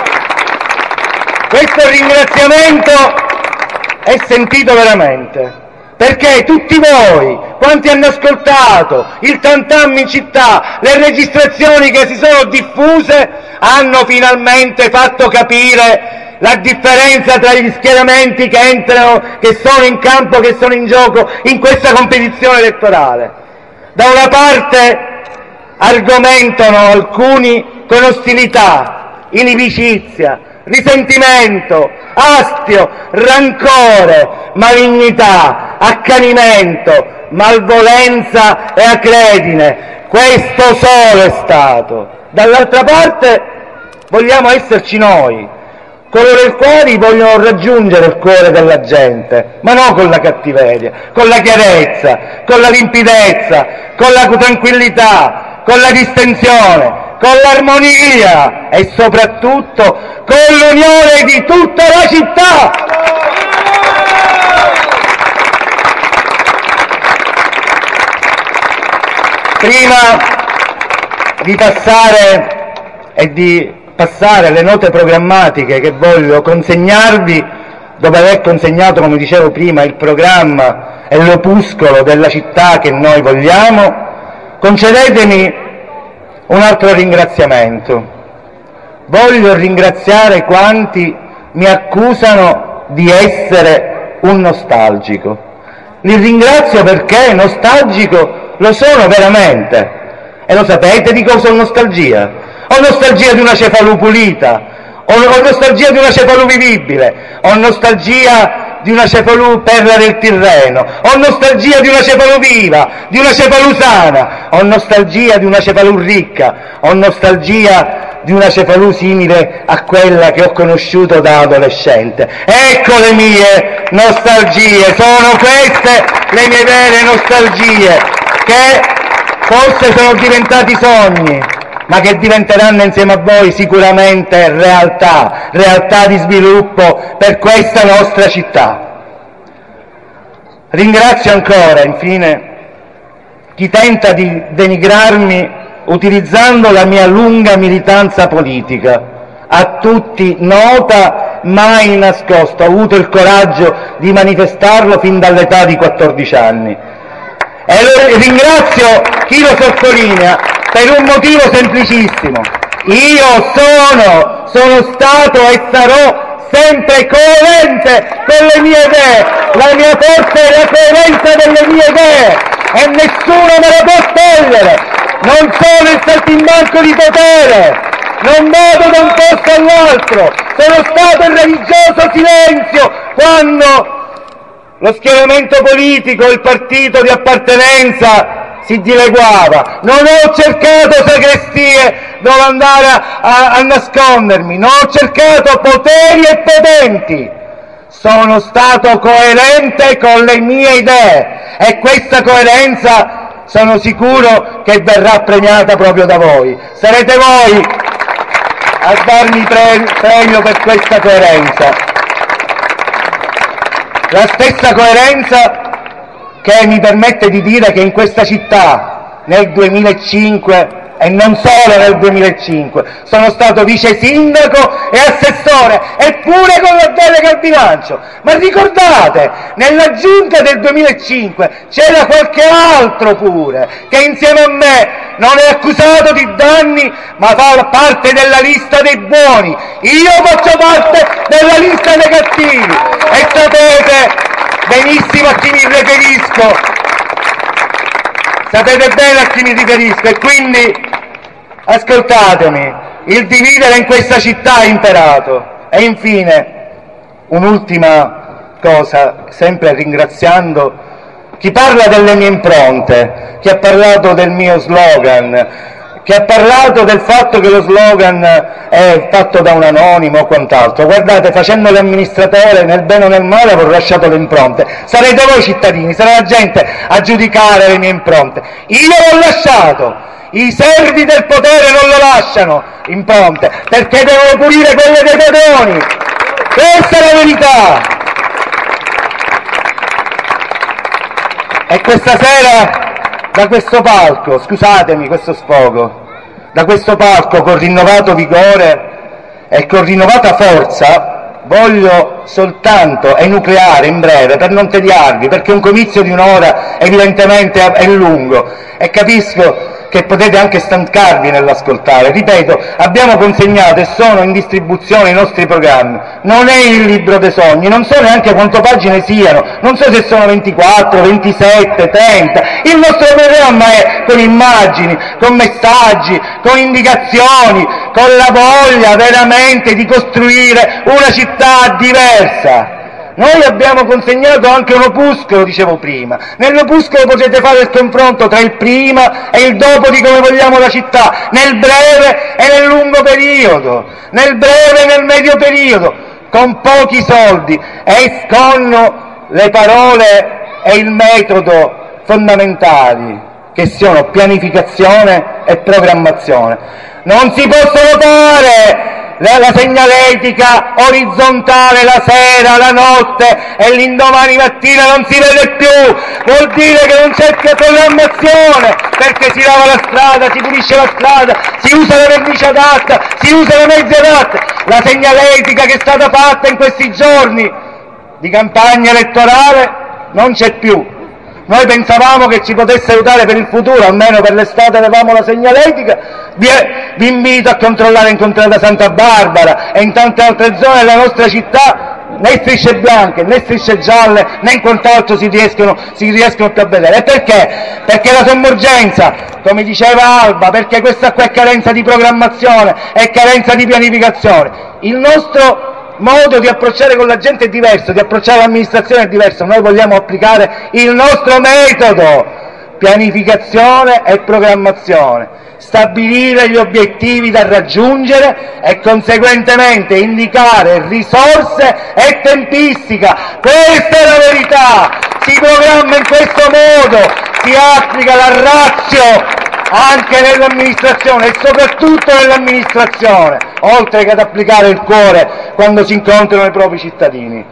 Questo ringraziamento è sentito veramente, perché tutti voi, quanti hanno ascoltato il tantam in città, le registrazioni che si sono diffuse, hanno finalmente fatto capire la differenza tra gli schieramenti che entrano, che sono in campo, che sono in gioco in questa competizione elettorale. Da una parte argomentano alcuni con ostilità, inimicizia, risentimento, astio, rancore, malignità, accanimento, malvolenza e acredine. Questo solo è stato. Dall'altra parte vogliamo esserci noi, coloro i quali vogliono raggiungere il cuore della gente, ma non con la cattiveria, con la chiarezza, con la limpidezza, con la tranquillità, con la distensione, con l'armonia e soprattutto con l'unione di tutta la città. Prima di passare alle note programmatiche che voglio consegnarvi, dopo aver consegnato, come dicevo prima, il programma e l'opuscolo della città che noi vogliamo, concedetemi un altro ringraziamento. Voglio ringraziare quanti mi accusano di essere un nostalgico. Li ringrazio perché nostalgico lo sono veramente. E lo sapete di cosa ho nostalgia? Ho nostalgia di una Cefalù pulita, ho nostalgia di una Cefalù vivibile, ho nostalgia di una Cefalù perla del Tirreno, ho nostalgia di una Cefalù viva, di una Cefalù sana, ho nostalgia di una Cefalù ricca, ho nostalgia di una Cefalù simile a quella che ho conosciuto da adolescente. Ecco le mie nostalgie, sono queste le mie vere nostalgie, che forse sono diventati sogni, ma che diventeranno insieme a voi sicuramente realtà di sviluppo per questa nostra città. Ringrazio ancora, infine, chi tenta di denigrarmi utilizzando la mia lunga militanza politica, a tutti nota, mai nascosta. Ho avuto il coraggio di manifestarlo fin dall'età di 14 anni. E ringrazio chi lo sottolinea per un motivo semplicissimo. Io sono stato e sarò sempre coerente con le mie idee. La mia forza è la coerenza delle mie idee e nessuno me la può togliere. Non sono il saltimbanco di potere, non vado da un posto all'altro. Sono stato in religioso silenzio quando lo schieramento politico, il partito di appartenenza si dileguava. Non ho cercato sagrestie dove andare a nascondermi, non ho cercato poteri e potenti. Sono stato coerente con le mie idee e questa coerenza sono sicuro che verrà premiata proprio da voi. Sarete voi a darmi premio per questa coerenza. La stessa coerenza che mi permette di dire che in questa città nel 2005 e non solo nel 2005 sono stato vice sindaco e assessore, eppure con la delega al bilancio. Ma ricordate, nella giunta del 2005 c'era qualche altro pure che insieme a me non è accusato di danni ma fa parte della lista dei buoni. Io faccio parte della lista dei cattivi e sapete benissimo a chi mi riferisco. Sapete bene a chi mi riferisco e quindi ascoltatemi, il dividere in questa città è imperato. E infine, un'ultima cosa, sempre ringraziando chi parla delle mie impronte, chi ha parlato del mio slogan, chi ha parlato del fatto che lo slogan è fatto da un anonimo o quant'altro. Guardate, facendo l'amministratore, nel bene o nel male avrò lasciato le impronte. Sarete voi cittadini, sarà la gente a giudicare le mie impronte. Io l'ho lasciato, i servi del potere non lo lasciano impronte, perché devono pulire quelle dei pedoni. Questa è la verità. E questa sera, da questo palco, scusatemi questo sfogo, da questo palco con rinnovato vigore e con rinnovata forza voglio soltanto enucleare in breve, per non tediarvi, perché un comizio di un'ora evidentemente è lungo e capisco che potete anche stancarvi nell'ascoltare. Ripeto, abbiamo consegnato e sono in distribuzione i nostri programmi. Non è il libro dei sogni, non so neanche quante pagine siano, non so se sono 24, 27, 30. Il nostro programma è con immagini, con messaggi, con indicazioni, con la voglia veramente di costruire una città diversa. Noi abbiamo consegnato anche un opuscolo, dicevo prima. Nell'opuscolo potete fare il confronto tra il prima e il dopo di come vogliamo la città, nel breve e nel lungo periodo, nel breve e nel medio periodo, con pochi soldi e con le parole e il metodo fondamentali, che sono pianificazione e programmazione. Non si possono fare la segnaletica orizzontale la sera, la notte e l'indomani mattina non si vede più, vuol dire che non c'è più programmazione, perché si lava la strada, si pulisce la strada, si usa la vernice adatta, si usano mezzi adatti. La segnaletica che è stata fatta in questi giorni di campagna elettorale non c'è più. Noi pensavamo che ci potesse aiutare per il futuro, almeno per l'estate avevamo la segnaletica. Vi invito a controllare in Contrada Santa Barbara e in tante altre zone della nostra città, né strisce bianche né strisce gialle né in quant'altro si riescono più a vedere. E perché? Perché la sommergenza, come diceva Alba, perché questa qua è carenza di programmazione, è carenza di pianificazione. Il nostro modo di approcciare con la gente è diverso, di approcciare l'amministrazione è diverso. Noi vogliamo applicare il nostro metodo: pianificazione e programmazione, stabilire gli obiettivi da raggiungere e conseguentemente indicare risorse e tempistica. Questa è la verità. Si programma in questo modo, si applica la ratio anche nell'amministrazione e soprattutto nell'amministrazione, oltre che ad applicare il cuore quando si incontrano i propri cittadini.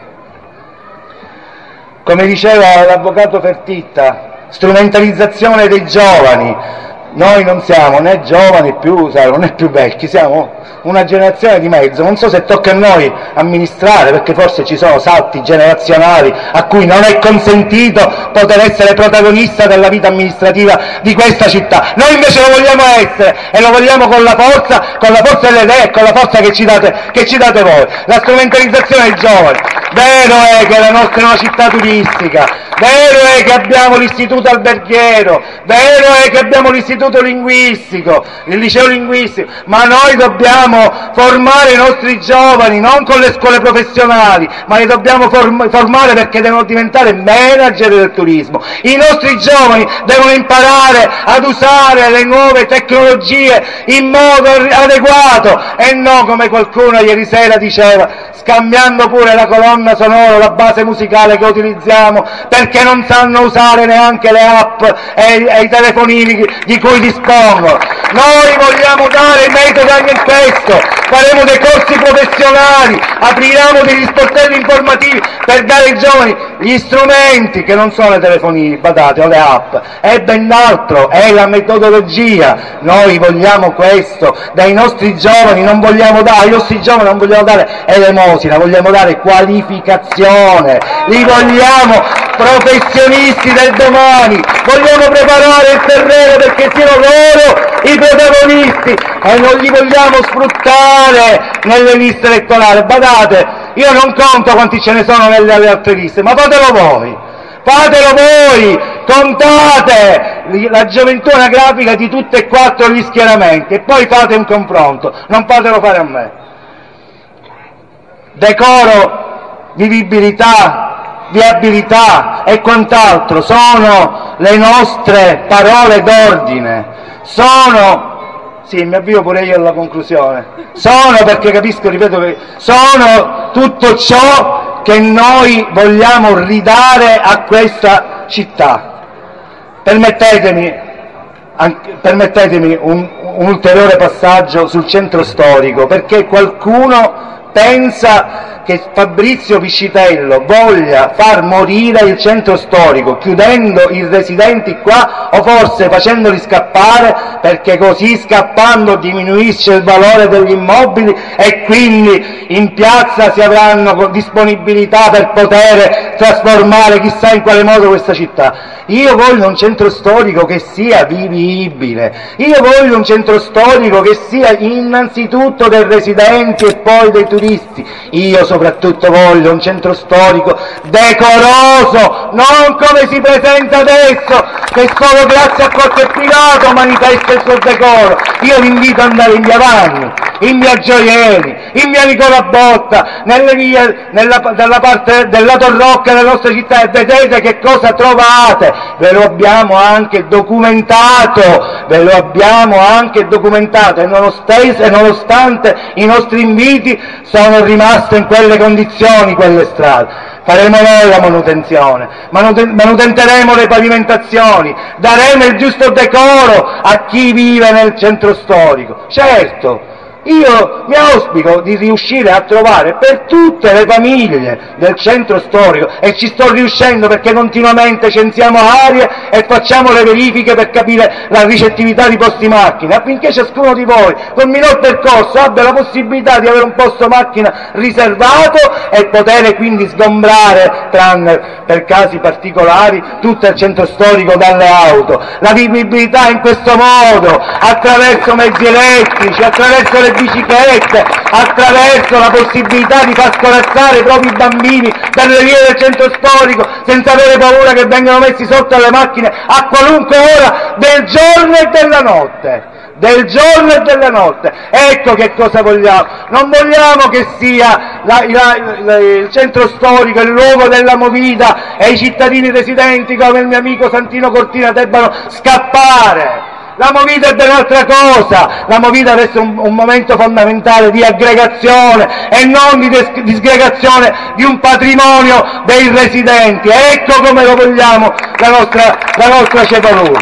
Come diceva l'avvocato Fertitta, strumentalizzazione dei giovani. Noi non siamo né giovani più, né più vecchi, siamo una generazione di mezzo. Non so se tocca a noi amministrare, perché forse ci sono salti generazionali a cui non è consentito poter essere protagonista della vita amministrativa di questa città. Noi invece lo vogliamo essere e lo vogliamo con la forza delle idee e con la forza che ci date voi. La strumentalizzazione dei giovani. Vero è che la nostra è una città turistica, vero è che abbiamo l'istituto alberghiero, vero è che abbiamo l'istituto linguistico, il liceo linguistico, ma noi dobbiamo formare i nostri giovani non con le scuole professionali, ma li dobbiamo formare perché devono diventare manager del turismo. I nostri giovani devono imparare ad usare le nuove tecnologie in modo adeguato e non come qualcuno ieri sera diceva, scambiando pure la colonna sonora, la base musicale che utilizziamo, perché non sanno usare neanche le app e i telefonini di cui dispongono. Noi vogliamo dare il metodo anche in questo, faremo dei corsi professionali, apriremo degli sportelli informativi per dare ai giovani gli strumenti che non sono i telefonini, badate, o le app, è ben altro, è la metodologia. Noi vogliamo questo dai nostri giovani, non vogliamo dare, ai nostri giovani non vogliamo dare elemosina, vogliamo dare qualificazione, li vogliamo professionisti del domani, vogliamo preparare il terreno perché siano loro i protagonisti e non li vogliamo sfruttare nelle liste elettorali. Badate, io non conto quanti ce ne sono nelle altre liste, ma fatelo voi, contate la gioventù anagrafica di tutte e quattro gli schieramenti e poi fate un confronto, non fatelo fare a me. Decoro, vivibilità, viabilità e quant'altro sono le nostre parole d'ordine, sì, mi avvio pure io alla conclusione, perché capisco, ripeto, che sono tutto ciò che noi vogliamo ridare a questa città. Permettetemi un ulteriore passaggio sul centro storico, perché qualcuno pensa che Fabrizio Piscitello voglia far morire il centro storico chiudendo i residenti qua o forse facendoli scappare, perché così scappando diminuisce il valore degli immobili e quindi in piazza si avranno disponibilità per poter trasformare chissà in quale modo questa città. Io voglio un centro storico che sia vivibile, io voglio un centro storico che sia innanzitutto dei residenti e poi dei turisti. Io soprattutto voglio un centro storico decoroso, non come si presenta adesso, che solo grazie a qualche privato manifesta il suo decoro. Io vi invito ad andare in via Vanni, in via Gioielli, in via Nicola Botta, nelle vie dalla parte del lato Rocca della nostra città, e vedete che cosa trovate. Ve lo abbiamo anche documentato, e nonostante i nostri inviti sono rimaste in quelle condizioni quelle strade. Faremo noi la manutenzione, manutenteremo le pavimentazioni, daremo il giusto decoro a chi vive nel centro storico. Certo, io mi auspico di riuscire a trovare per tutte le famiglie del centro storico, e ci sto riuscendo perché continuamente censiamo aree e facciamo le verifiche per capire la ricettività di posti macchina, affinché ciascuno di voi col minor percorso abbia la possibilità di avere un posto macchina riservato e poter quindi sgombrare, tranne per casi particolari, tutto il centro storico dalle auto. La vivibilità in questo modo, attraverso mezzi elettrici, attraverso le biciclette, attraverso la possibilità di far corazzare i propri bambini per le vie del centro storico senza avere paura che vengano messi sotto alle macchine a qualunque ora del giorno e della notte. Ecco che cosa vogliamo. Non vogliamo che sia il centro storico il luogo della movida e i cittadini residenti come il mio amico Santino Cortina debbano scappare. La movida è ben altra cosa, la movida deve essere un momento fondamentale di aggregazione e non di disgregazione di un patrimonio dei residenti. Ecco come lo vogliamo la nostra Cefalù.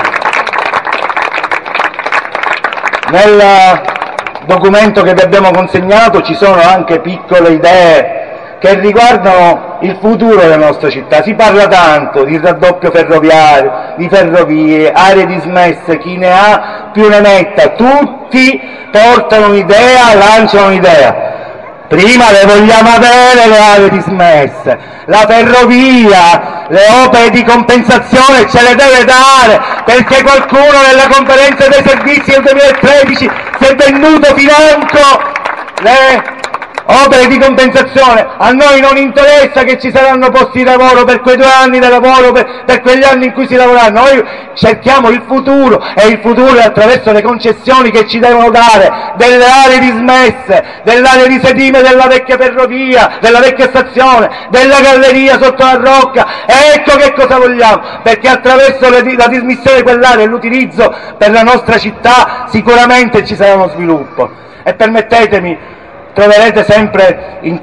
Nel documento che vi abbiamo consegnato ci sono anche piccole idee che riguardano il futuro della nostra città. Si parla tanto di raddoppio ferroviario, di ferrovie, aree dismesse, chi ne ha più ne metta, tutti portano un'idea, lanciano un'idea. Prima le vogliamo avere le aree dismesse, la ferrovia, le opere di compensazione ce le deve dare, perché qualcuno nella conferenza dei servizi del 2013 si è venduto financo le opere di compensazione. A noi non interessa che ci saranno posti di lavoro per quei 2 anni di lavoro, per quegli anni in cui si lavorerà. Noi cerchiamo il futuro, e il futuro è attraverso le concessioni che ci devono dare delle aree dismesse, dell'area di sedime della vecchia ferrovia, della vecchia stazione, della galleria sotto la Rocca. Ecco che cosa vogliamo, perché attraverso la dismissione di quell'area e l'utilizzo per la nostra città sicuramente ci sarà uno sviluppo. E permettetemi, troverete sempre in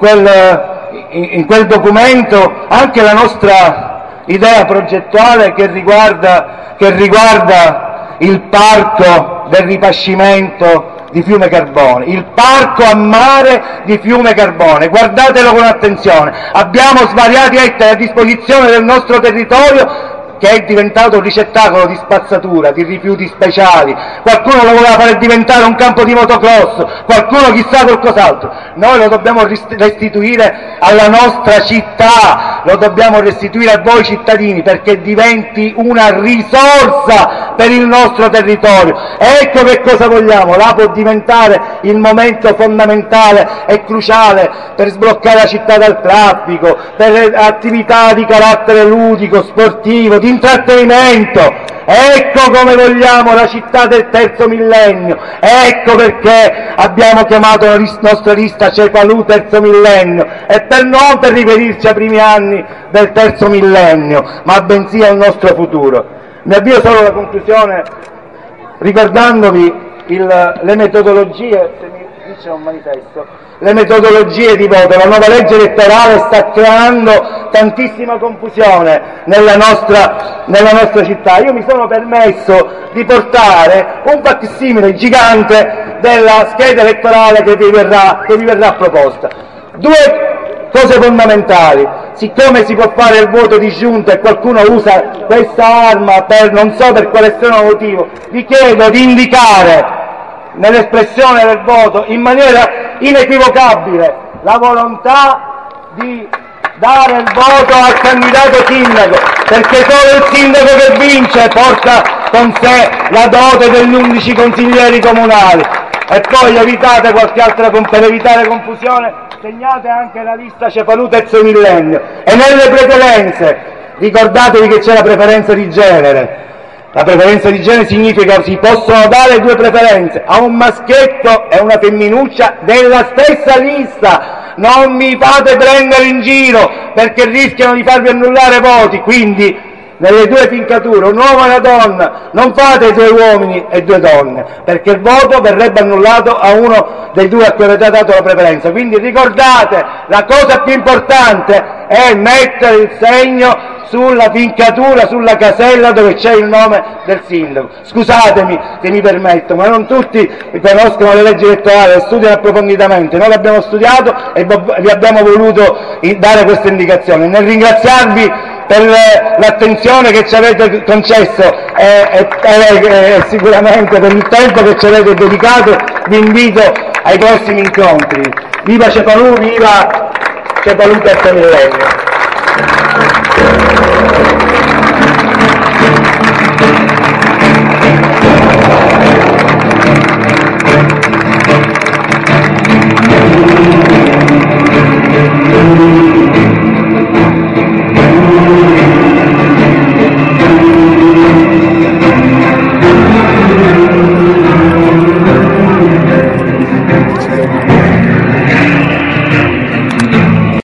quel documento anche la nostra idea progettuale che riguarda il parco del ripascimento di Fiume Carbone, il parco a mare di Fiume Carbone. Guardatelo con attenzione, abbiamo svariati ettari a disposizione del nostro territorio che è diventato un ricettacolo di spazzatura, di rifiuti speciali. Qualcuno lo voleva fare diventare un campo di motocross, qualcuno chissà qualcos'altro. Noi lo dobbiamo restituire alla nostra città, lo dobbiamo restituire a voi cittadini, perché diventi una risorsa per il nostro territorio. Ecco che cosa vogliamo. Là può diventare il momento fondamentale e cruciale per sbloccare la città dal traffico, per attività di carattere ludico, sportivo, di intrattenimento. Ecco come vogliamo la città del terzo millennio, ecco perché abbiamo chiamato la nostra lista Cefalù terzo millennio, e non per riferirci ai primi anni del terzo millennio, ma bensì al nostro futuro. Mi avvio solo alla conclusione ricordandovi le metodologie, se mi dice un manifesto, le metodologie di voto. La nuova legge elettorale sta creando tantissima confusione nella nostra città. Io mi sono permesso di portare un facsimile gigante della scheda elettorale che vi verrà proposta. cose fondamentali. Siccome si può fare il voto disgiunto e qualcuno usa questa arma per non so per quale strano motivo, vi chiedo di indicare nell'espressione del voto in maniera inequivocabile la volontà di dare il voto al candidato sindaco, perché solo il sindaco che vince porta con sé la dote degli 11 consiglieri comunali. E poi evitate qualche altra, per evitare confusione, segnate anche la lista Cefalù terzo millennio. E nelle preferenze, ricordatevi che c'è la preferenza di genere. La preferenza di genere significa che si possono dare due preferenze, a un maschietto e una femminuccia della stessa lista. Non mi fate prendere in giro, perché rischiano di farvi annullare voti. Quindi nelle due fincature, un uomo e una donna, non fate 2 uomini e 2 donne, perché il voto verrebbe annullato a uno dei due a cui avete dato la preferenza. Quindi ricordate, la cosa più importante è mettere il segno sulla fincatura, sulla casella dove c'è il nome del sindaco. Scusatemi se mi permetto, ma non tutti conoscono le leggi elettorali, le studiano approfonditamente. Noi l'abbiamo studiato e vi abbiamo voluto dare questa indicazione. Nel ringraziarvi per l'attenzione che ci avete concesso e sicuramente per il tempo che ci avete dedicato, vi invito ai prossimi incontri. Viva Cefalù, viva Cefalù terzo millennio!